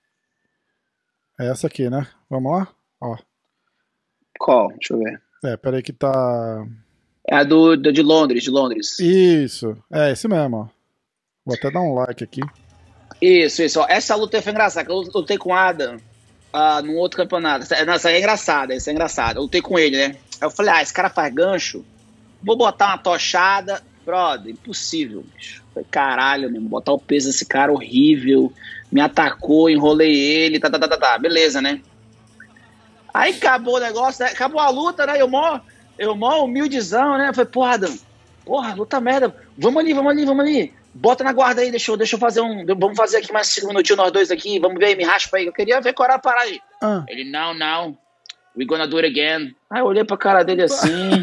É essa aqui, né? Vamos lá? Ó. Qual? Deixa eu ver. Peraí que tá... É a de Londres. Isso, esse mesmo, ó. Vou até dar um like aqui. Isso, ó. Essa luta foi engraçada, que eu lutei com o Adam num outro campeonato. Essa é engraçada, Eu lutei com ele, né? Aí eu falei, esse cara faz gancho, vou botar uma tochada. Brother, impossível, bicho. Falei, caralho, mesmo, botar o peso desse cara horrível. Me atacou, enrolei ele, beleza, né? Aí acabou o negócio, né? Acabou a luta, né? Eu mó humildezão, né? Eu falei, porra, Adam, porra, luta merda. Vamos ali. Bota na guarda aí, deixa eu fazer vamos fazer aqui mais 5 minutinhos nós dois aqui, vamos ver aí, me raspa aí. Eu queria ver qual era a parada aí. Ele, não, we're gonna do it again. Aí eu olhei pra cara dele assim.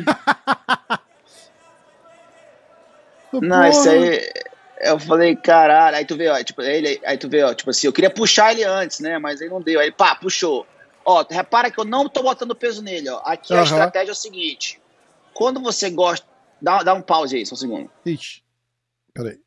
Não, isso aí... Eu falei, caralho, aí tu vê, ó, tipo, tipo assim, eu queria puxar ele antes, né, mas aí não deu, aí pá, puxou. Ó, repara que eu não tô botando peso nele, ó, aqui a estratégia é o seguinte, quando você gosta, dá um pause aí, só um segundo. Ixi, peraí.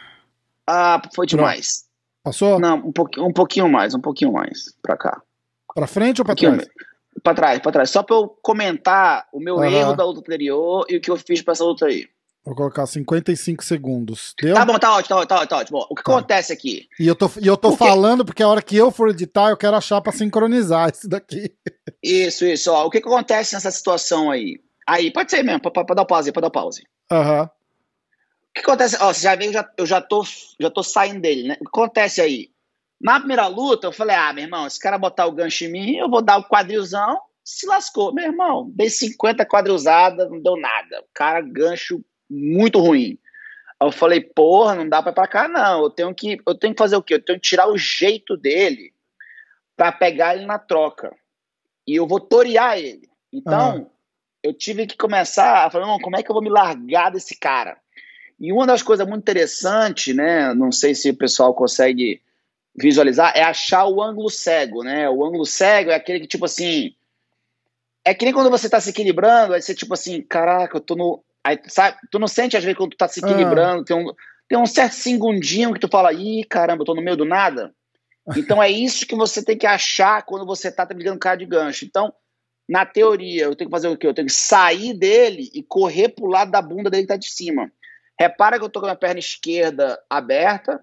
Ah, foi demais. Passou? Não, um pouquinho mais, pra cá. Pra frente ou pra trás? Pra trás, só pra eu comentar o meu erro da luta anterior e o que eu fiz pra essa luta aí. Vou colocar 55 segundos. Deu? Tá bom, tá ótimo. O que acontece aqui? E eu tô falando porque a hora que eu for editar, eu quero achar pra sincronizar isso daqui. Isso. Ó, o que acontece nessa situação aí? Aí, pode ser mesmo, pra dar pause. Aham. O que acontece? Ó, você já viu, eu já tô saindo dele, né? O que acontece aí? Na primeira luta, eu falei, meu irmão, se o cara botar o gancho em mim, eu vou dar o quadrilzão, se lascou. Meu irmão, dei 50 quadrilzadas, não deu nada. O cara, gancho muito ruim. Aí eu falei, porra, não dá pra ir pra cá, não. Eu tenho que fazer o quê? Eu tenho que tirar o jeito dele pra pegar ele na troca. E eu vou torear ele. Então, eu tive que começar a falar, não, como é que eu vou me largar desse cara? E uma das coisas muito interessantes, né, não sei se o pessoal consegue visualizar, é achar o ângulo cego, né? O ângulo cego é aquele que, tipo assim, é que nem quando você tá se equilibrando, aí você, tipo assim, caraca, eu tô no... Aí, sabe, tu não sente às vezes quando tu tá se equilibrando, tem um certo segundinho que tu fala, ih, caramba, eu tô no meio do nada. Então é isso que você tem que achar quando você tá brigando cara de gancho. Então, na teoria, eu tenho que fazer o quê? Eu tenho que sair dele e correr pro lado da bunda dele que tá de cima. Repara que eu tô com a minha perna esquerda aberta,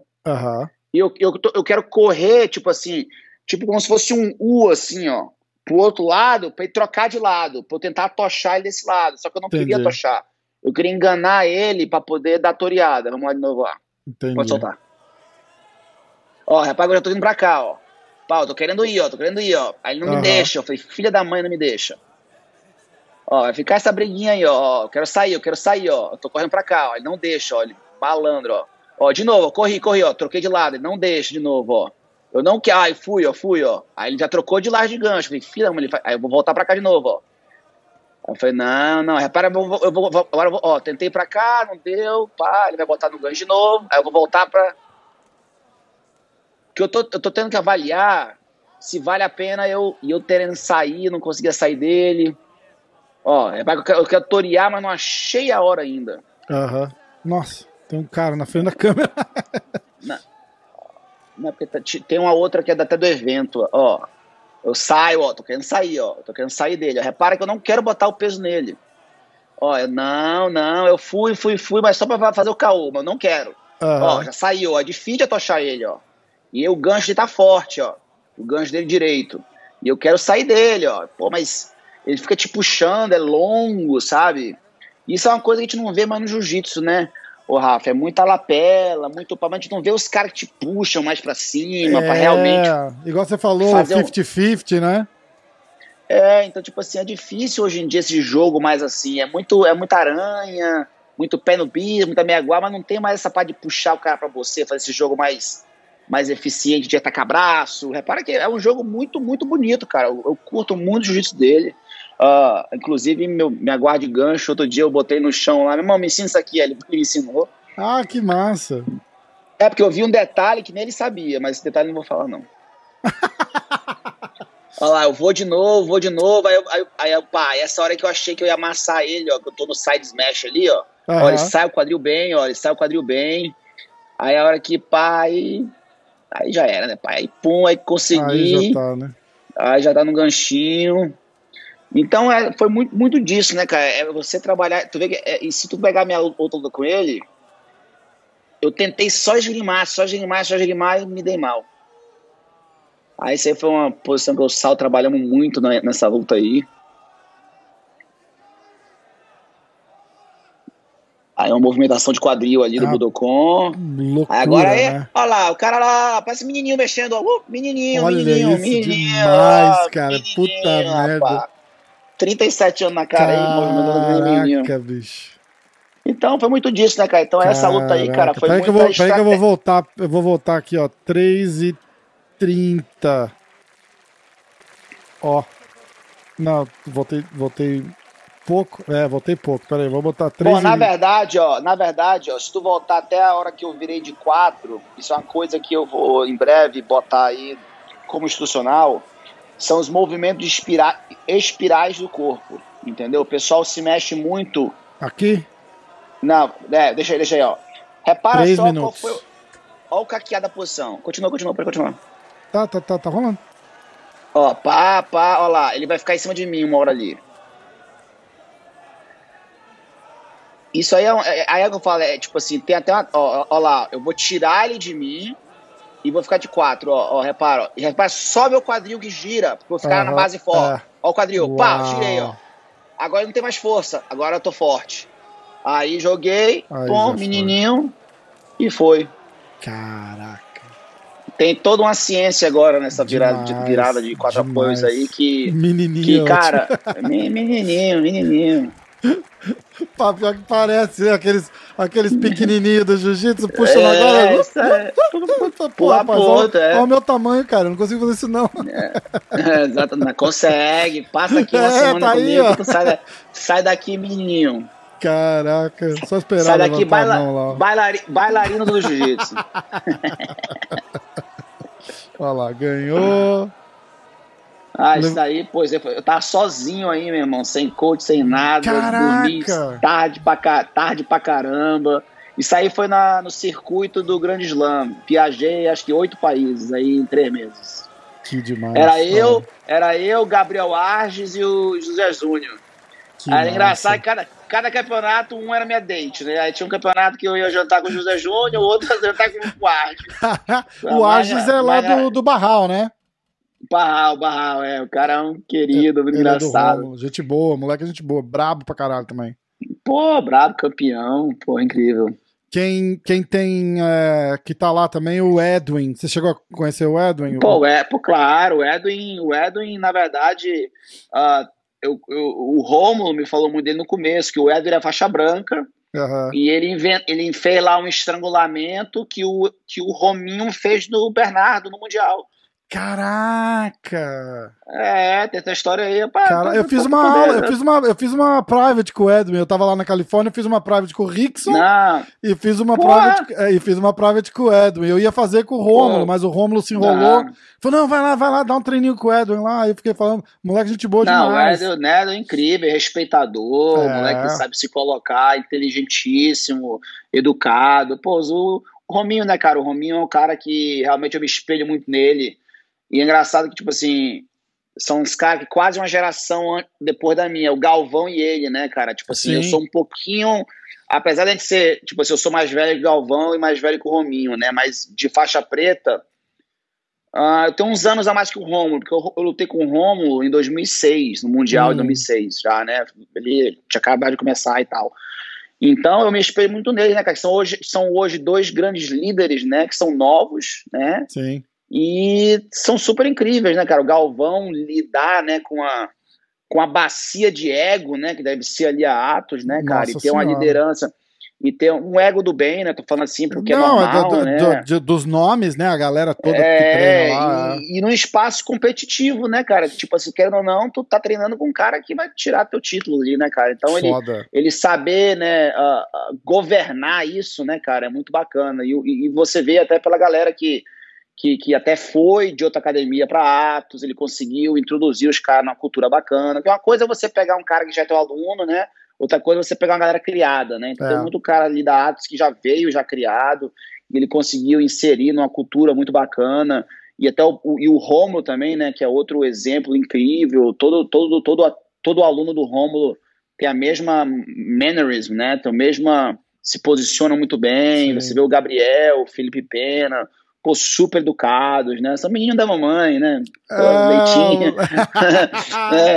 e eu quero correr, tipo assim, tipo como se fosse um U, assim, ó, pro outro lado, pra ele trocar de lado, pra eu tentar tochar ele desse lado. Só que eu não queria tochar. Eu queria enganar ele pra poder dar toreada. Vamos lá de novo, ó. Entendi. Pode soltar. Ó, rapaz, eu já tô indo pra cá, ó. Pau, tô querendo ir, ó. Aí ele não me deixa. Eu falei, filha da mãe, não me deixa. Ó, vai ficar essa briguinha aí, ó. Eu quero sair, ó. Eu tô correndo pra cá, ó. Ele não deixa, ó. Ele, malandro, ó. Ó, de novo, corri, ó. Troquei de lado. Ele não deixa de novo, ó. Eu não quero. Ai, fui, ó. Aí ele já trocou de lado de gancho. Eu falei, filha da mãe, aí eu vou voltar pra cá de novo, ó. Eu falei, não, repara, agora ó, tentei ir pra cá, não deu, pá, ele vai botar no gancho de novo, aí eu vou voltar pra... Porque eu tô tendo que avaliar se vale a pena eu terendo sair, não conseguia sair dele. Ó, eu quero torear, mas não achei a hora ainda. Nossa, tem um cara na frente da câmera. Não, porque tem uma outra que é até do evento, ó. Eu saio, ó, tô querendo sair dele. Ó. Repara que eu não quero botar o peso nele. Ó, eu fui, mas só pra fazer o caô, mas eu não quero. Ó, já saiu, ó, é difícil atochar ele, ó. E o gancho dele tá forte, ó. O gancho dele direito. E eu quero sair dele, ó. Pô, mas ele fica te puxando, é longo, sabe? Isso é uma coisa que a gente não vê mais no jiu-jitsu, né? Ô, Rafa, é muita lapela, muito pau, mas a gente não vê os caras que te puxam mais pra cima, pra realmente... igual você falou, 50-50, né? Então, tipo assim, é difícil hoje em dia esse jogo mais assim, é muita aranha, muito pé no bico, muita meia-guá, mas não tem mais essa parte de puxar o cara pra você, fazer esse jogo mais eficiente, de atacar braço. Repara que é um jogo muito, muito bonito, cara, eu curto muito o jiu-jitsu dele. Inclusive, minha guarda de gancho, outro dia eu botei no chão lá, meu irmão, me ensina isso aqui, ele me ensinou. Ah, que massa. É, porque eu vi um detalhe que nem ele sabia, mas esse detalhe eu não vou falar, não. Olha lá, eu vou de novo, aí pá, essa hora que eu achei que eu ia amassar ele, ó, que eu tô no side smash ali, ó, ó, ele sai o quadril bem, aí a hora que, pá, aí já era, né, pá, aí pum, aí consegui, aí já tá, né? Aí já tá no ganchinho. Então foi muito, muito disso, né, cara? É você trabalhar. Tu vê que, e se tu pegar minha outra luta com ele, eu tentei só esgrimar e me dei mal. Aí isso aí foi uma posição que eu e o Sal trabalhamos muito nessa luta aí. Aí uma movimentação de quadril ali do Budokon. Loucura, agora aí, né? olha lá, o cara lá, parece menininho mexendo, ó. Menininho, olha menininho, isso menininho. demais, cara. Menininho, Puta merda. 37 anos na cara aí, movimentando o menininho. Caraca, bicho. Então foi muito disso, né, cara? Então essa luta aí, cara, foi muito Peraí que eu vou voltar. Eu vou voltar aqui, ó. 3:30. Ó. Não, voltei pouco. Voltei pouco. Peraí, vou botar 3. Bom, na verdade, ó, se tu voltar até a hora que eu virei de 4, isso é uma coisa que eu vou em breve botar aí como institucional, são os movimentos espirais do corpo, entendeu? O pessoal se mexe muito. Aqui? Não, deixa aí, ó. Repara 3 só minutos. qual foi. Ó o caqueado da posição. Continua, pode continuar. Tá rolando. Ó, ó lá, ele vai ficar em cima de mim uma hora ali. Isso aí aí é que eu falo, tipo assim, tem até uma. Ó lá, eu vou tirar ele de mim e vou ficar de 4, ó, repara. E repara só meu quadril que gira, porque eu vou ficar na base forte. Ó o quadril, pá, girei, ó. Agora não tem mais força, agora eu tô forte. Aí joguei, menininho, e foi. Caraca. Tem toda uma ciência agora nessa virada de 4 apoios aí que... Menininho. Que, cara, menininho. Pior que parece, né? Aqueles pequenininhos do jiu-jitsu puxando agora. Pular pro outro, Olha o meu tamanho, cara. Eu não consigo fazer isso, não. Exato, não consegue. Passa aqui uma semana tá comigo, aí, tu sai daqui, menininho. Caraca, só esperar. Sai daqui, bailarino do jiu-jitsu. Olha lá, ganhou. Isso aí, pois eu tava sozinho aí, meu irmão, sem coach, sem nada. Caraca. Dormi tarde pra caramba. Isso aí foi no circuito do Grande Slam. Viajei, acho que 8 países aí em 3 meses. Que demais. Era eu, Gabriel Arges e o José Júnior. Era engraçado que cada campeonato, um era minha date, né? Aí tinha um campeonato que eu ia jantar com o José Júnior, o outro ia jantar com o Arges. O Arges é lá do Barral, né? Barral, o cara é um querido, muito engraçado. Gente boa, moleque gente boa, brabo pra caralho também. Pô, brabo, campeão, pô, incrível. Quem tem, que tá lá também, o Edwin. Você chegou a conhecer o Edwin? Pô, claro, o Edwin, na verdade, o Rômulo me falou muito dele no começo, que o Edwin é faixa branca, e ele fez lá um estrangulamento que o Rominho fez no Bernardo, no Mundial. Caraca! Tem essa história aí. Cara, eu fiz uma aula, eu fiz uma private com o Edwin. Eu tava lá na Califórnia, eu fiz uma private com o Rickson e fiz uma private com o Edwin. Eu ia fazer com o Rômulo, mas o Rômulo se enrolou. Falou, não, vai lá, dá um treininho com o Edwin lá. Aí eu fiquei falando, moleque, gente boa demais. O Edwin é incrível, respeitador, moleque que sabe se colocar, inteligentíssimo, educado. Pô, o Rominho, né, cara? O Rominho é um cara que realmente eu me espelho muito nele. E é engraçado que, tipo assim, são uns caras que quase uma geração depois da minha, o Galvão e ele, né, cara? Tipo assim, eu sou um pouquinho, apesar de ser, tipo assim, eu sou mais velho que o Galvão e mais velho que o Rominho, né? Mas de faixa preta, eu tenho uns anos a mais que o Rômulo, porque eu lutei com o Rômulo em 2006, no Mundial de 2006, já, né? Ele tinha acabado de começar e tal. Então, eu me espelho muito nele, né, cara? Que são hoje 2 grandes líderes, né? Que são novos, né? Sim. E são super incríveis, né, cara? O Galvão lidar, né, com a bacia de ego, né, que deve ser ali a Atos, né, cara? Nossa e ter uma liderança, e ter um ego do bem, né? Tô falando assim porque é normal, né? Dos nomes, né? A galera toda que treina lá. E num espaço competitivo, né, cara? Tipo assim, querendo ou não, tu tá treinando com um cara que vai tirar teu título ali, né, cara? Então ele saber, né, governar isso, né, cara, é muito bacana. E você vê até pela galera que até foi de outra academia para Atos, ele conseguiu introduzir os caras numa cultura bacana. Porque uma coisa é você pegar um cara que já é teu aluno, né? Outra coisa é você pegar uma galera criada, né? Então tem muito cara ali da Atos que já veio, já criado, e ele conseguiu inserir numa cultura muito bacana. E até o Rômulo também, né? Que é outro exemplo incrível. Todo aluno do Rômulo tem a mesma mannerism, né? Tem a mesma... se posiciona muito bem. Sim. Você vê o Gabriel, o Felipe Pena... Pô, super educados, né? São meninos da mamãe, né? Pô, leitinho.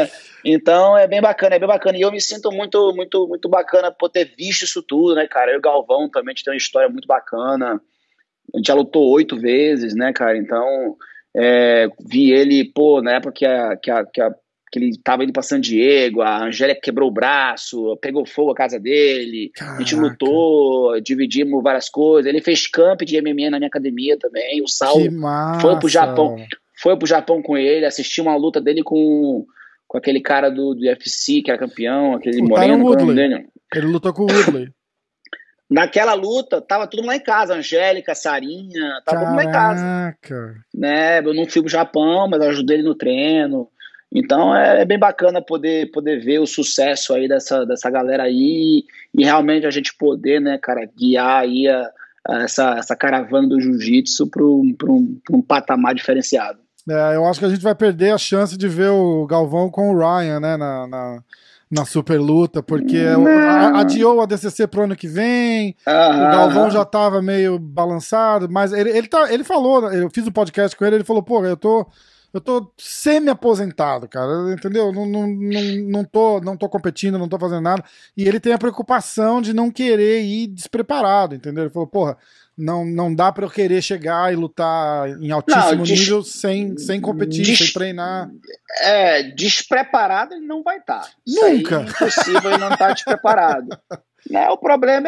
Então é bem bacana, é bem bacana. E eu me sinto muito, muito, muito bacana por ter visto isso tudo, né, cara? Eu e o Galvão também a gente tem uma história muito bacana. A gente já lutou 8 vezes, né, cara? Então, vi ele, pô, na época que ele tava indo pra San Diego, a Angélica quebrou o braço, pegou fogo a casa dele, Caraca. A gente lutou, dividimos várias coisas. Ele fez camp de MMA na minha academia também. O Saulo foi pro Japão com ele, assistiu uma luta dele com aquele cara do UFC que era campeão, aquele moreno, qual é o nome dele? Ele lutou com o Woodley. Naquela luta, tava tudo lá em casa, Angélica, Sarinha, tava tudo lá em casa. Né? Eu não fui pro Japão, mas eu ajudei ele no treino. Então é bem bacana poder ver o sucesso aí dessa galera aí e realmente a gente poder, né, cara, guiar aí essa caravana do jiu-jitsu para um patamar diferenciado. Eu acho que a gente vai perder a chance de ver o Galvão com o Ryan, né, na super luta, porque adiou a DCC pro ano que vem, o Galvão já tava meio balançado, mas ele falou, eu fiz o podcast com ele falou, pô, eu tô semi-aposentado, cara, entendeu? Não tô competindo, não tô fazendo nada, e ele tem a preocupação de não querer ir despreparado, entendeu? Ele falou, porra, não dá pra eu querer chegar e lutar em altíssimo nível sem competir, sem treinar. Despreparado ele não vai estar. Nunca! Isso aí é impossível ele não estar despreparado. O problema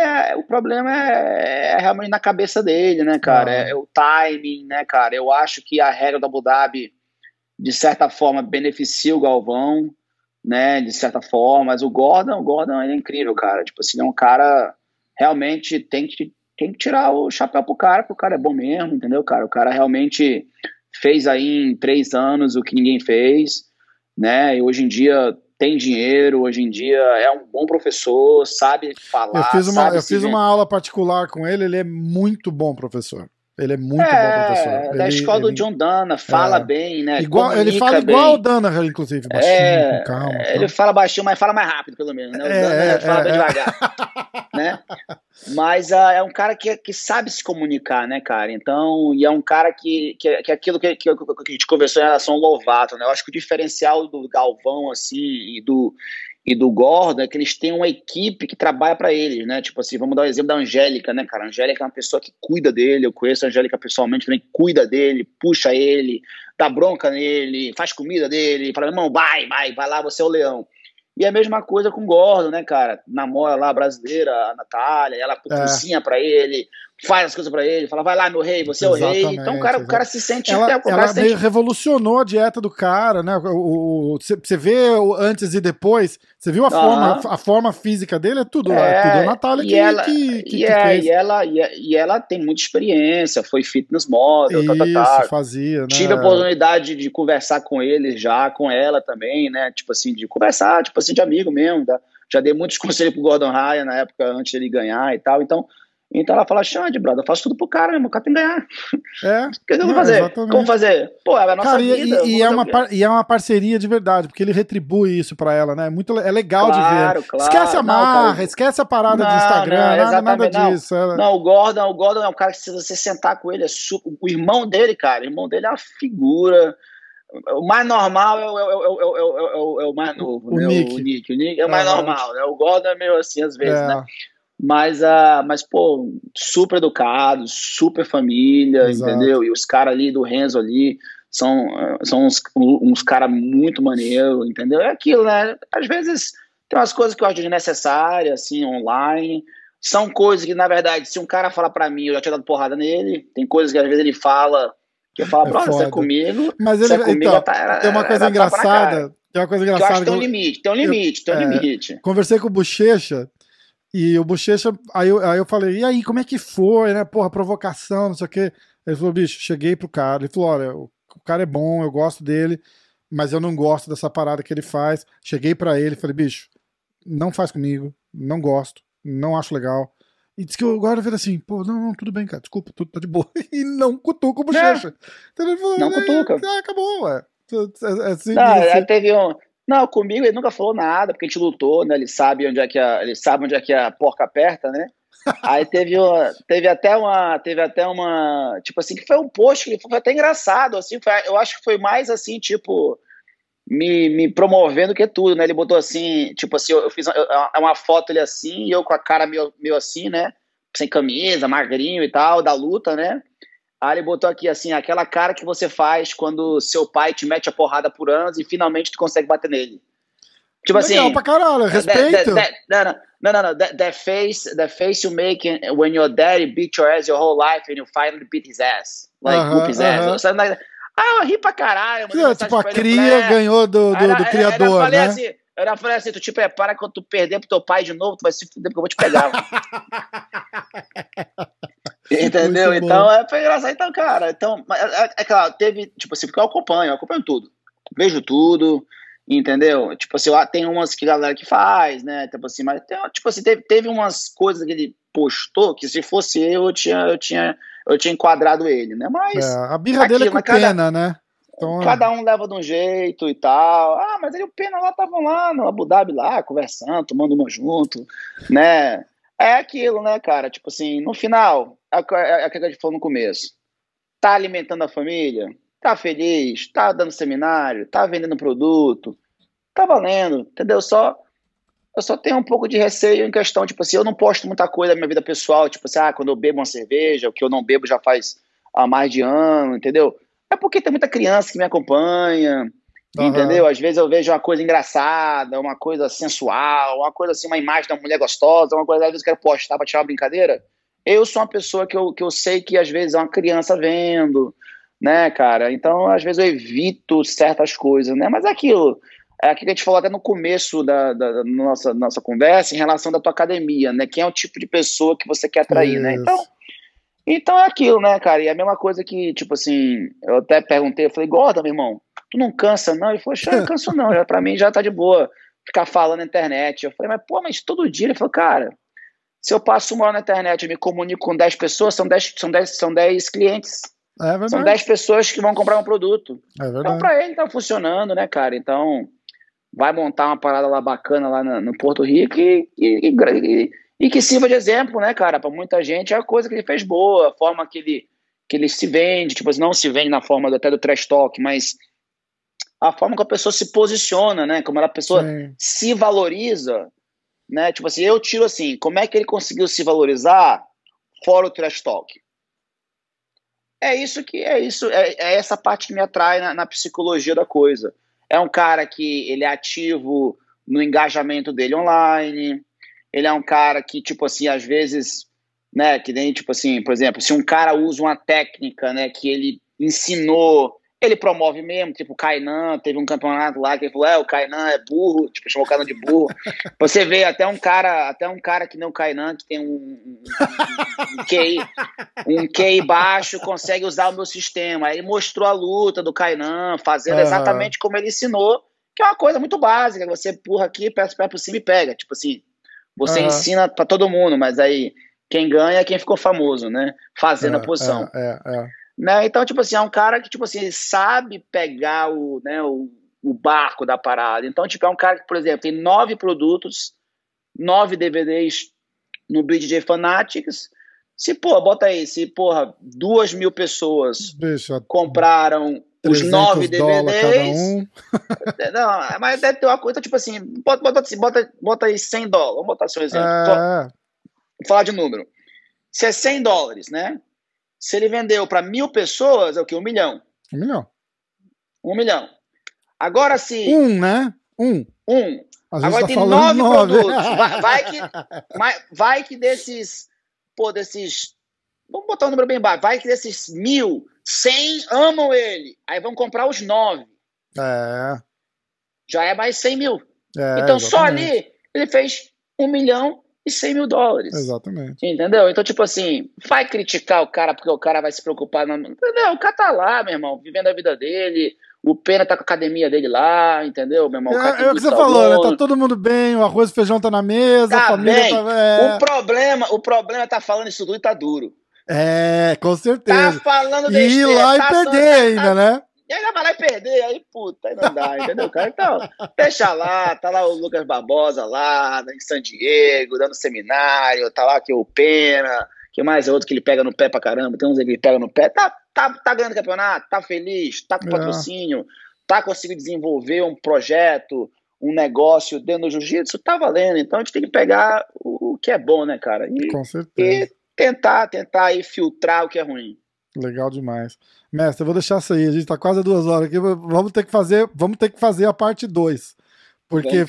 é realmente na cabeça dele, né, cara? É o timing, né, cara? Eu acho que a regra da Abu Dhabi, de certa forma, beneficia o Galvão, né, de certa forma, mas o Gordon ele é incrível, cara. Tipo assim, é um cara realmente tem que tirar o chapéu pro cara, porque o cara é bom mesmo, entendeu, cara? O cara realmente fez aí em 3 anos o que ninguém fez, né? E hoje em dia tem dinheiro, hoje em dia é um bom professor, sabe falar. Eu fiz uma aula particular com ele é muito bom professor. Ele é muito bom professor. Da escola do John Danaher, fala bem, né? Ele fala igual o Danaher, inclusive, baixinho, com calma. Ele fala baixinho, mas fala mais rápido, pelo menos, né? O Danaher fala bem devagar, né? Mas é um cara que sabe se comunicar, né, cara? Então, e é um cara que aquilo que a gente conversou em relação ao Lovato, né? Eu acho que o diferencial do Galvão, assim, e do Gordon é que eles têm uma equipe que trabalha para eles, né? Tipo assim, vamos dar o exemplo da Angélica, né, cara? A Angélica é uma pessoa que cuida dele, eu conheço a Angélica pessoalmente, também cuida dele, puxa ele, dá bronca nele, faz comida dele, fala, irmão, vai lá, você é o leão. E a mesma coisa com o Gordon, né, cara? Namora lá a brasileira, a Natália, ela cozinha pra ele, faz as coisas pra ele, fala, vai lá, meu rei, você é o rei. Então o cara se sente... Ela meio revolucionou a dieta do cara, né? Você vê antes e depois, você viu a forma física dele, é tudo a Natália que fez. E ela tem muita experiência, foi fitness model, fazia, né? Tive a oportunidade de conversar com ele já, com ela também, né? Tipo assim, de conversar, tipo assim, de amigo mesmo, tá? Já dei muitos conselhos pro Gordon Ryan na época, antes dele ganhar e tal, então ela fala, Xande, brother, eu faço tudo pro cara, o cara tem que ganhar. O que eu vou fazer? Exatamente. Como fazer? Pô, é a nossa vida. E é uma parceria de verdade, porque ele retribui isso pra ela, né? É legal de ver. Claro. Esquece a marra, esquece a parada de Instagram, nada disso. Não, o Gordon é um cara que se você sentar com ele, o irmão dele, cara, é uma figura. O mais normal é o mais novo, o né? Nick. O Nick é o mais normal, né? O Gordon é meio assim, às vezes, né? Mas, pô, super educado, super família, entendeu? E os caras ali do Renzo ali são uns caras muito maneiros, entendeu? É aquilo, né? Às vezes tem umas coisas que eu acho desnecessárias, assim, online. São coisas que, na verdade, se um cara falar pra mim, eu já tinha dado porrada nele. Tem coisas que às vezes ele fala, que eu falo, brother, você é comigo. Mas ele, tem uma coisa engraçada. Tem uma coisa engraçada. Eu acho que tem um limite. Conversei com o Bochecha. E o Bochecha, aí eu falei, e aí, como é que foi, né? Porra, provocação, não sei o quê. Ele falou, bicho, cheguei pro cara. Ele falou, olha, o cara é bom, eu gosto dele, mas eu não gosto dessa parada que ele faz. Cheguei pra ele, falei, bicho, não faz comigo, não gosto, não acho legal. E disse que eu agora falei assim, pô, não, tudo bem, cara, desculpa, tudo tá de boa. E não cutuca o Bochecha. Então ele falou, não cutuca. Acabou, ué. Assim, teve um... Não, comigo ele nunca falou nada, porque a gente lutou, né? Ele sabe onde é que a porca aperta, né? Aí teve até uma, tipo assim, que foi um post que foi até engraçado, assim, eu acho que foi mais assim, tipo, me promovendo que tudo, né? Ele botou assim, tipo assim, eu fiz uma foto ele assim, e eu com a cara meio assim, né? Sem camisa, magrinho e tal, da luta, né? Aí ele botou aqui assim, aquela cara que você faz quando seu pai te mete a porrada por anos e finalmente tu consegue bater nele. Tipo legal assim, pra caralho, respeito. No. That face you make when your daddy beat your ass your whole life and you finally beat his ass. Like, whoop his ass. Eu ri pra caralho. Tipo, a cria ganhou do criador, né? Eu falei assim, tu te prepara quando tu perder pro teu pai de novo, tu vai se fuder porque eu vou te pegar. Entendeu? Então, foi engraçado. Então, cara, é claro, teve, tipo assim, porque eu acompanho tudo. Vejo tudo, entendeu? Tipo assim, tem umas que a galera que faz, né? Tipo assim, mas tipo assim, teve umas coisas que ele postou que se fosse eu tinha enquadrado ele, né? Mas a birra dele é com Pena, né? Então, cada um leva de um jeito e tal. Mas ele e o Pena lá estavam lá no Abu Dhabi lá, conversando, tomando uma junto, né? É aquilo, né, cara? Tipo assim, no final, é o que a gente falou no começo. Tá alimentando a família? Tá feliz? Tá dando seminário? Tá vendendo produto? Tá valendo, entendeu? Eu só tenho um pouco de receio em questão, tipo assim, eu não posto muita coisa da minha vida pessoal, tipo assim, quando eu bebo uma cerveja, o que eu não bebo já faz há mais de ano, entendeu? É porque tem muita criança que me acompanha, entendeu? Às vezes eu vejo uma coisa engraçada, uma coisa sensual, uma coisa assim, uma imagem da mulher gostosa, uma coisa, às vezes eu quero postar pra tirar uma brincadeira. Eu sou uma pessoa que eu sei que às vezes é uma criança vendo, né, cara? Então, às vezes eu evito certas coisas, né? Mas é aquilo que a gente falou até no começo da nossa conversa em relação da tua academia, né? Quem é o tipo de pessoa que você quer atrair, né? Então é aquilo, né, cara? E a mesma coisa que, tipo assim, eu até perguntei, eu falei, Gorda, meu irmão, tu não cansa, não? Ele falou, eu não canso, não. Pra mim já tá de boa ficar falando na internet. Eu falei, mas todo dia? Ele falou, cara, se eu passo 1 hora na internet e me comunico com 10 pessoas, são 10 clientes. São 10 pessoas que vão comprar um produto. Então, pra ele tá funcionando, né, cara? Então, vai montar uma parada lá bacana lá no Porto Rico e que sirva de exemplo, né, cara, para muita gente. É a coisa que ele fez boa, a forma que ele se vende, tipo, não se vende na forma até do trash talk, mas a forma que a pessoa se posiciona, né, como a pessoa se valoriza, né, tipo assim, eu tiro assim, como é que ele conseguiu se valorizar fora o trash talk? É essa parte que me atrai na psicologia da coisa. É um cara que ele é ativo no engajamento dele online, ele é um cara que, tipo assim, às vezes, né, que nem, tipo assim, por exemplo, se um cara usa uma técnica, né, que ele ensinou, ele promove mesmo, tipo o Kainan, teve um campeonato lá que ele falou, o Kainan é burro, tipo, chamou o Kainan de burro. Você vê até um cara que nem o Kainan, que tem um QI baixo, consegue usar o meu sistema. Aí ele mostrou a luta do Kainan, fazendo exatamente como ele ensinou, que é uma coisa muito básica, você empurra aqui, pega o pé por cima e pega, tipo assim, você ensina pra todo mundo, mas aí quem ganha é quem ficou famoso, né, fazendo a posição. Né? Então, tipo assim, é um cara que, tipo assim, ele sabe pegar o barco da parada. Então, tipo, é um cara que, por exemplo, tem 9 produtos, 9 DVDs no BJJ Fanatics. Se 2.000 pessoas compraram os 9 DVDs. Não, mas deve ter uma coisa, tipo assim, bota aí $100. Vamos botar assim um exemplo. Vou falar de número. Se é $100, né? Se ele vendeu para 1.000 pessoas, é o quê? 1 milhão. 1 milhão. 1 milhão. Agora se... né? Agora tem 9 produtos. Vai que desses... Vamos botar um número bem baixo. Vai que desses 1.000, 100 amam ele. Aí vão comprar os 9. Já é mais 100 mil. Então exatamente. Só ali ele fez $1 milhão e $100.000. Exatamente. Entendeu? Então, tipo assim, vai criticar o cara porque o cara vai se preocupar. Entendeu? O cara tá lá, meu irmão, vivendo a vida dele. O Pena tá com a academia dele lá, entendeu, meu irmão? É o que você falou, né? Tá todo mundo bem, o arroz e feijão tá na mesa, a família bem. tá... O problema é tá falando isso tudo e tá duro. Com certeza. Tá falando besteira. E ir lá e perder ainda, né? E ainda vai lá e perder, aí puta, aí não dá, entendeu, cara? Então, deixa lá, tá lá o Lucas Barbosa lá, em San Diego, dando seminário, tá lá aqui o Pena, que mais é outro que ele pega no pé pra caramba, tem uns que ele pega no pé, tá ganhando campeonato, tá feliz, tá com patrocínio, tá conseguindo desenvolver um projeto, um negócio dentro do jiu-jitsu, tá valendo. Então a gente tem que pegar o que é bom, né, cara? Com certeza. E tentar aí filtrar o que é ruim. Legal demais. Mestre, eu vou deixar isso aí, a gente tá quase 2 horas aqui, vamos ter que fazer a parte 2. Porque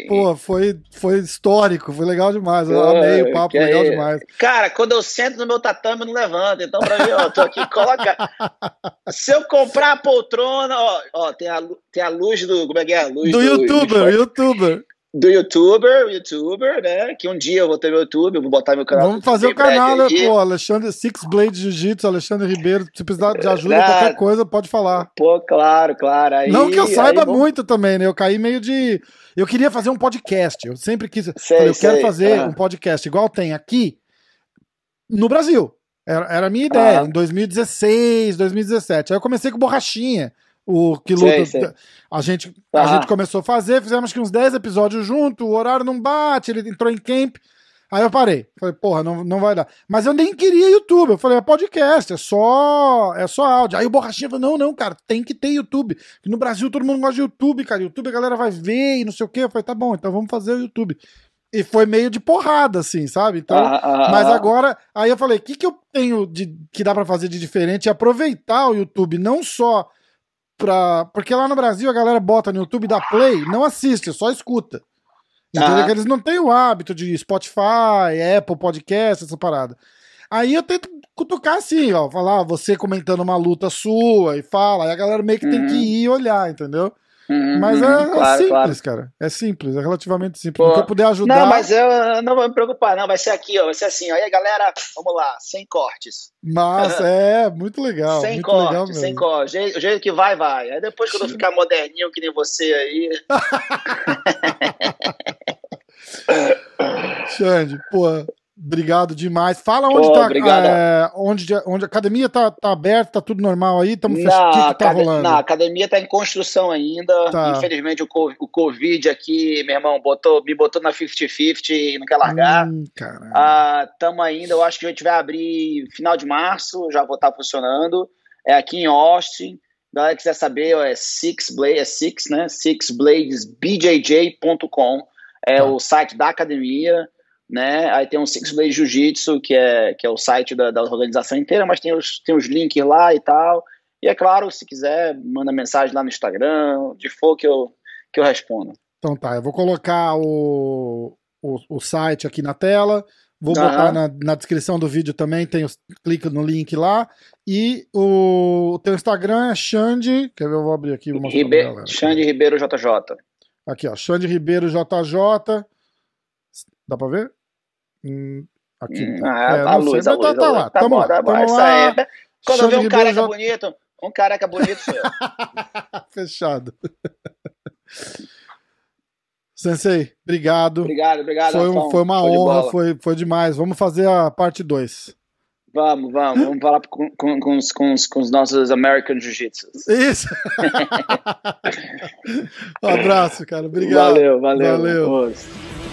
foi histórico, foi legal demais. Eu amei o papo, legal demais. Cara, quando eu sento no meu tatame, eu não levanto. Então, pra mim, ó, tô aqui, coloca. Se eu comprar a poltrona, ó, tem a luz do. Como é que é? A luz do YouTuber. Do YouTuber, né? Que um dia eu vou ter meu YouTube, eu vou botar meu canal. Vamos fazer o canal, né, pô? Alexandre, Six Blade Jiu-Jitsu, Alexandre Ribeiro. Se precisar de ajuda, qualquer coisa, pode falar. Pô, claro. Aí, não que eu saiba muito também, né? Eu caí meio de. Eu queria fazer um podcast. Eu sempre quis. Eu quero fazer um podcast igual tem aqui no Brasil. Era a minha ideia, em 2016, 2017. Aí eu comecei com o Borrachinha. O que luta. A gente começou a fazer, fizemos acho que uns 10 episódios junto, o horário não bate, ele entrou em camp. Aí eu parei. Falei, porra, não vai dar. Mas eu nem queria YouTube. Eu falei, é podcast, é só áudio. Aí o Borrachinha falou, não, cara, tem que ter YouTube. Porque no Brasil todo mundo gosta de YouTube, cara. YouTube a galera vai ver e não sei o quê. Eu falei, tá bom, então vamos fazer o YouTube. E foi meio de porrada, assim, sabe? Então, mas agora, aí eu falei, o que eu tenho que dá pra fazer de diferente? É aproveitar o YouTube, não só porque lá no Brasil a galera bota no YouTube, dá play, não assiste, só escuta. Entendeu? Que eles não têm o hábito de Spotify, Apple Podcast, essa parada. Aí eu tento cutucar assim, ó, falar, você comentando uma luta sua e fala, aí a galera meio que tem que ir olhar, entendeu? Mas é simples, cara. É simples, é relativamente simples. Pô, não que eu puder ajudar. Não, mas eu não vou me preocupar, não. Vai ser aqui, ó. Vai ser assim, ó. Aí, galera, vamos lá, sem cortes. Mas muito legal. Sem muito corte, legal sem corte. O jeito que vai. Aí depois que eu ficar moderninho, que nem você aí. Xande, pô, obrigado demais. Fala onde onde a academia tá aberta, tá tudo normal aí? Estamos fechando. O que tá rolando? Na academia tá em construção ainda. Tá. Infelizmente o Covid aqui, meu irmão, me botou na 50-50 e não quer largar. Tamo ainda, eu acho que a gente vai abrir final de março, já vou estar funcionando. É aqui em Austin. Galera que quiser saber, é sixbladesbjj.com. É o site da academia, né? Aí tem o Six Blade Jiu-Jitsu, que é o site da organização inteira, mas tem os links lá e tal. E é claro, se quiser, manda mensagem lá no Instagram, de for que eu respondo. Então tá, eu vou colocar o site aqui na tela, vou botar na descrição do vídeo também, clica no link lá. E o teu Instagram é Xande, quer ver, eu vou abrir aqui, vou mostrar pra galera. Xande Ribeiro JJ. Aqui, ó, Xande Ribeiro JJ. Dá pra ver? Aqui. A luz. Tá lá. Tamo lá. Quando eu ver um careca bonito, sou eu. Fechado. Sensei, obrigado. Obrigado. Foi uma honra, foi demais. Vamos fazer a parte 2. Vamos falar com os nossos American Jiu-Jitsu. Isso! Um abraço, cara. Obrigado. Valeu.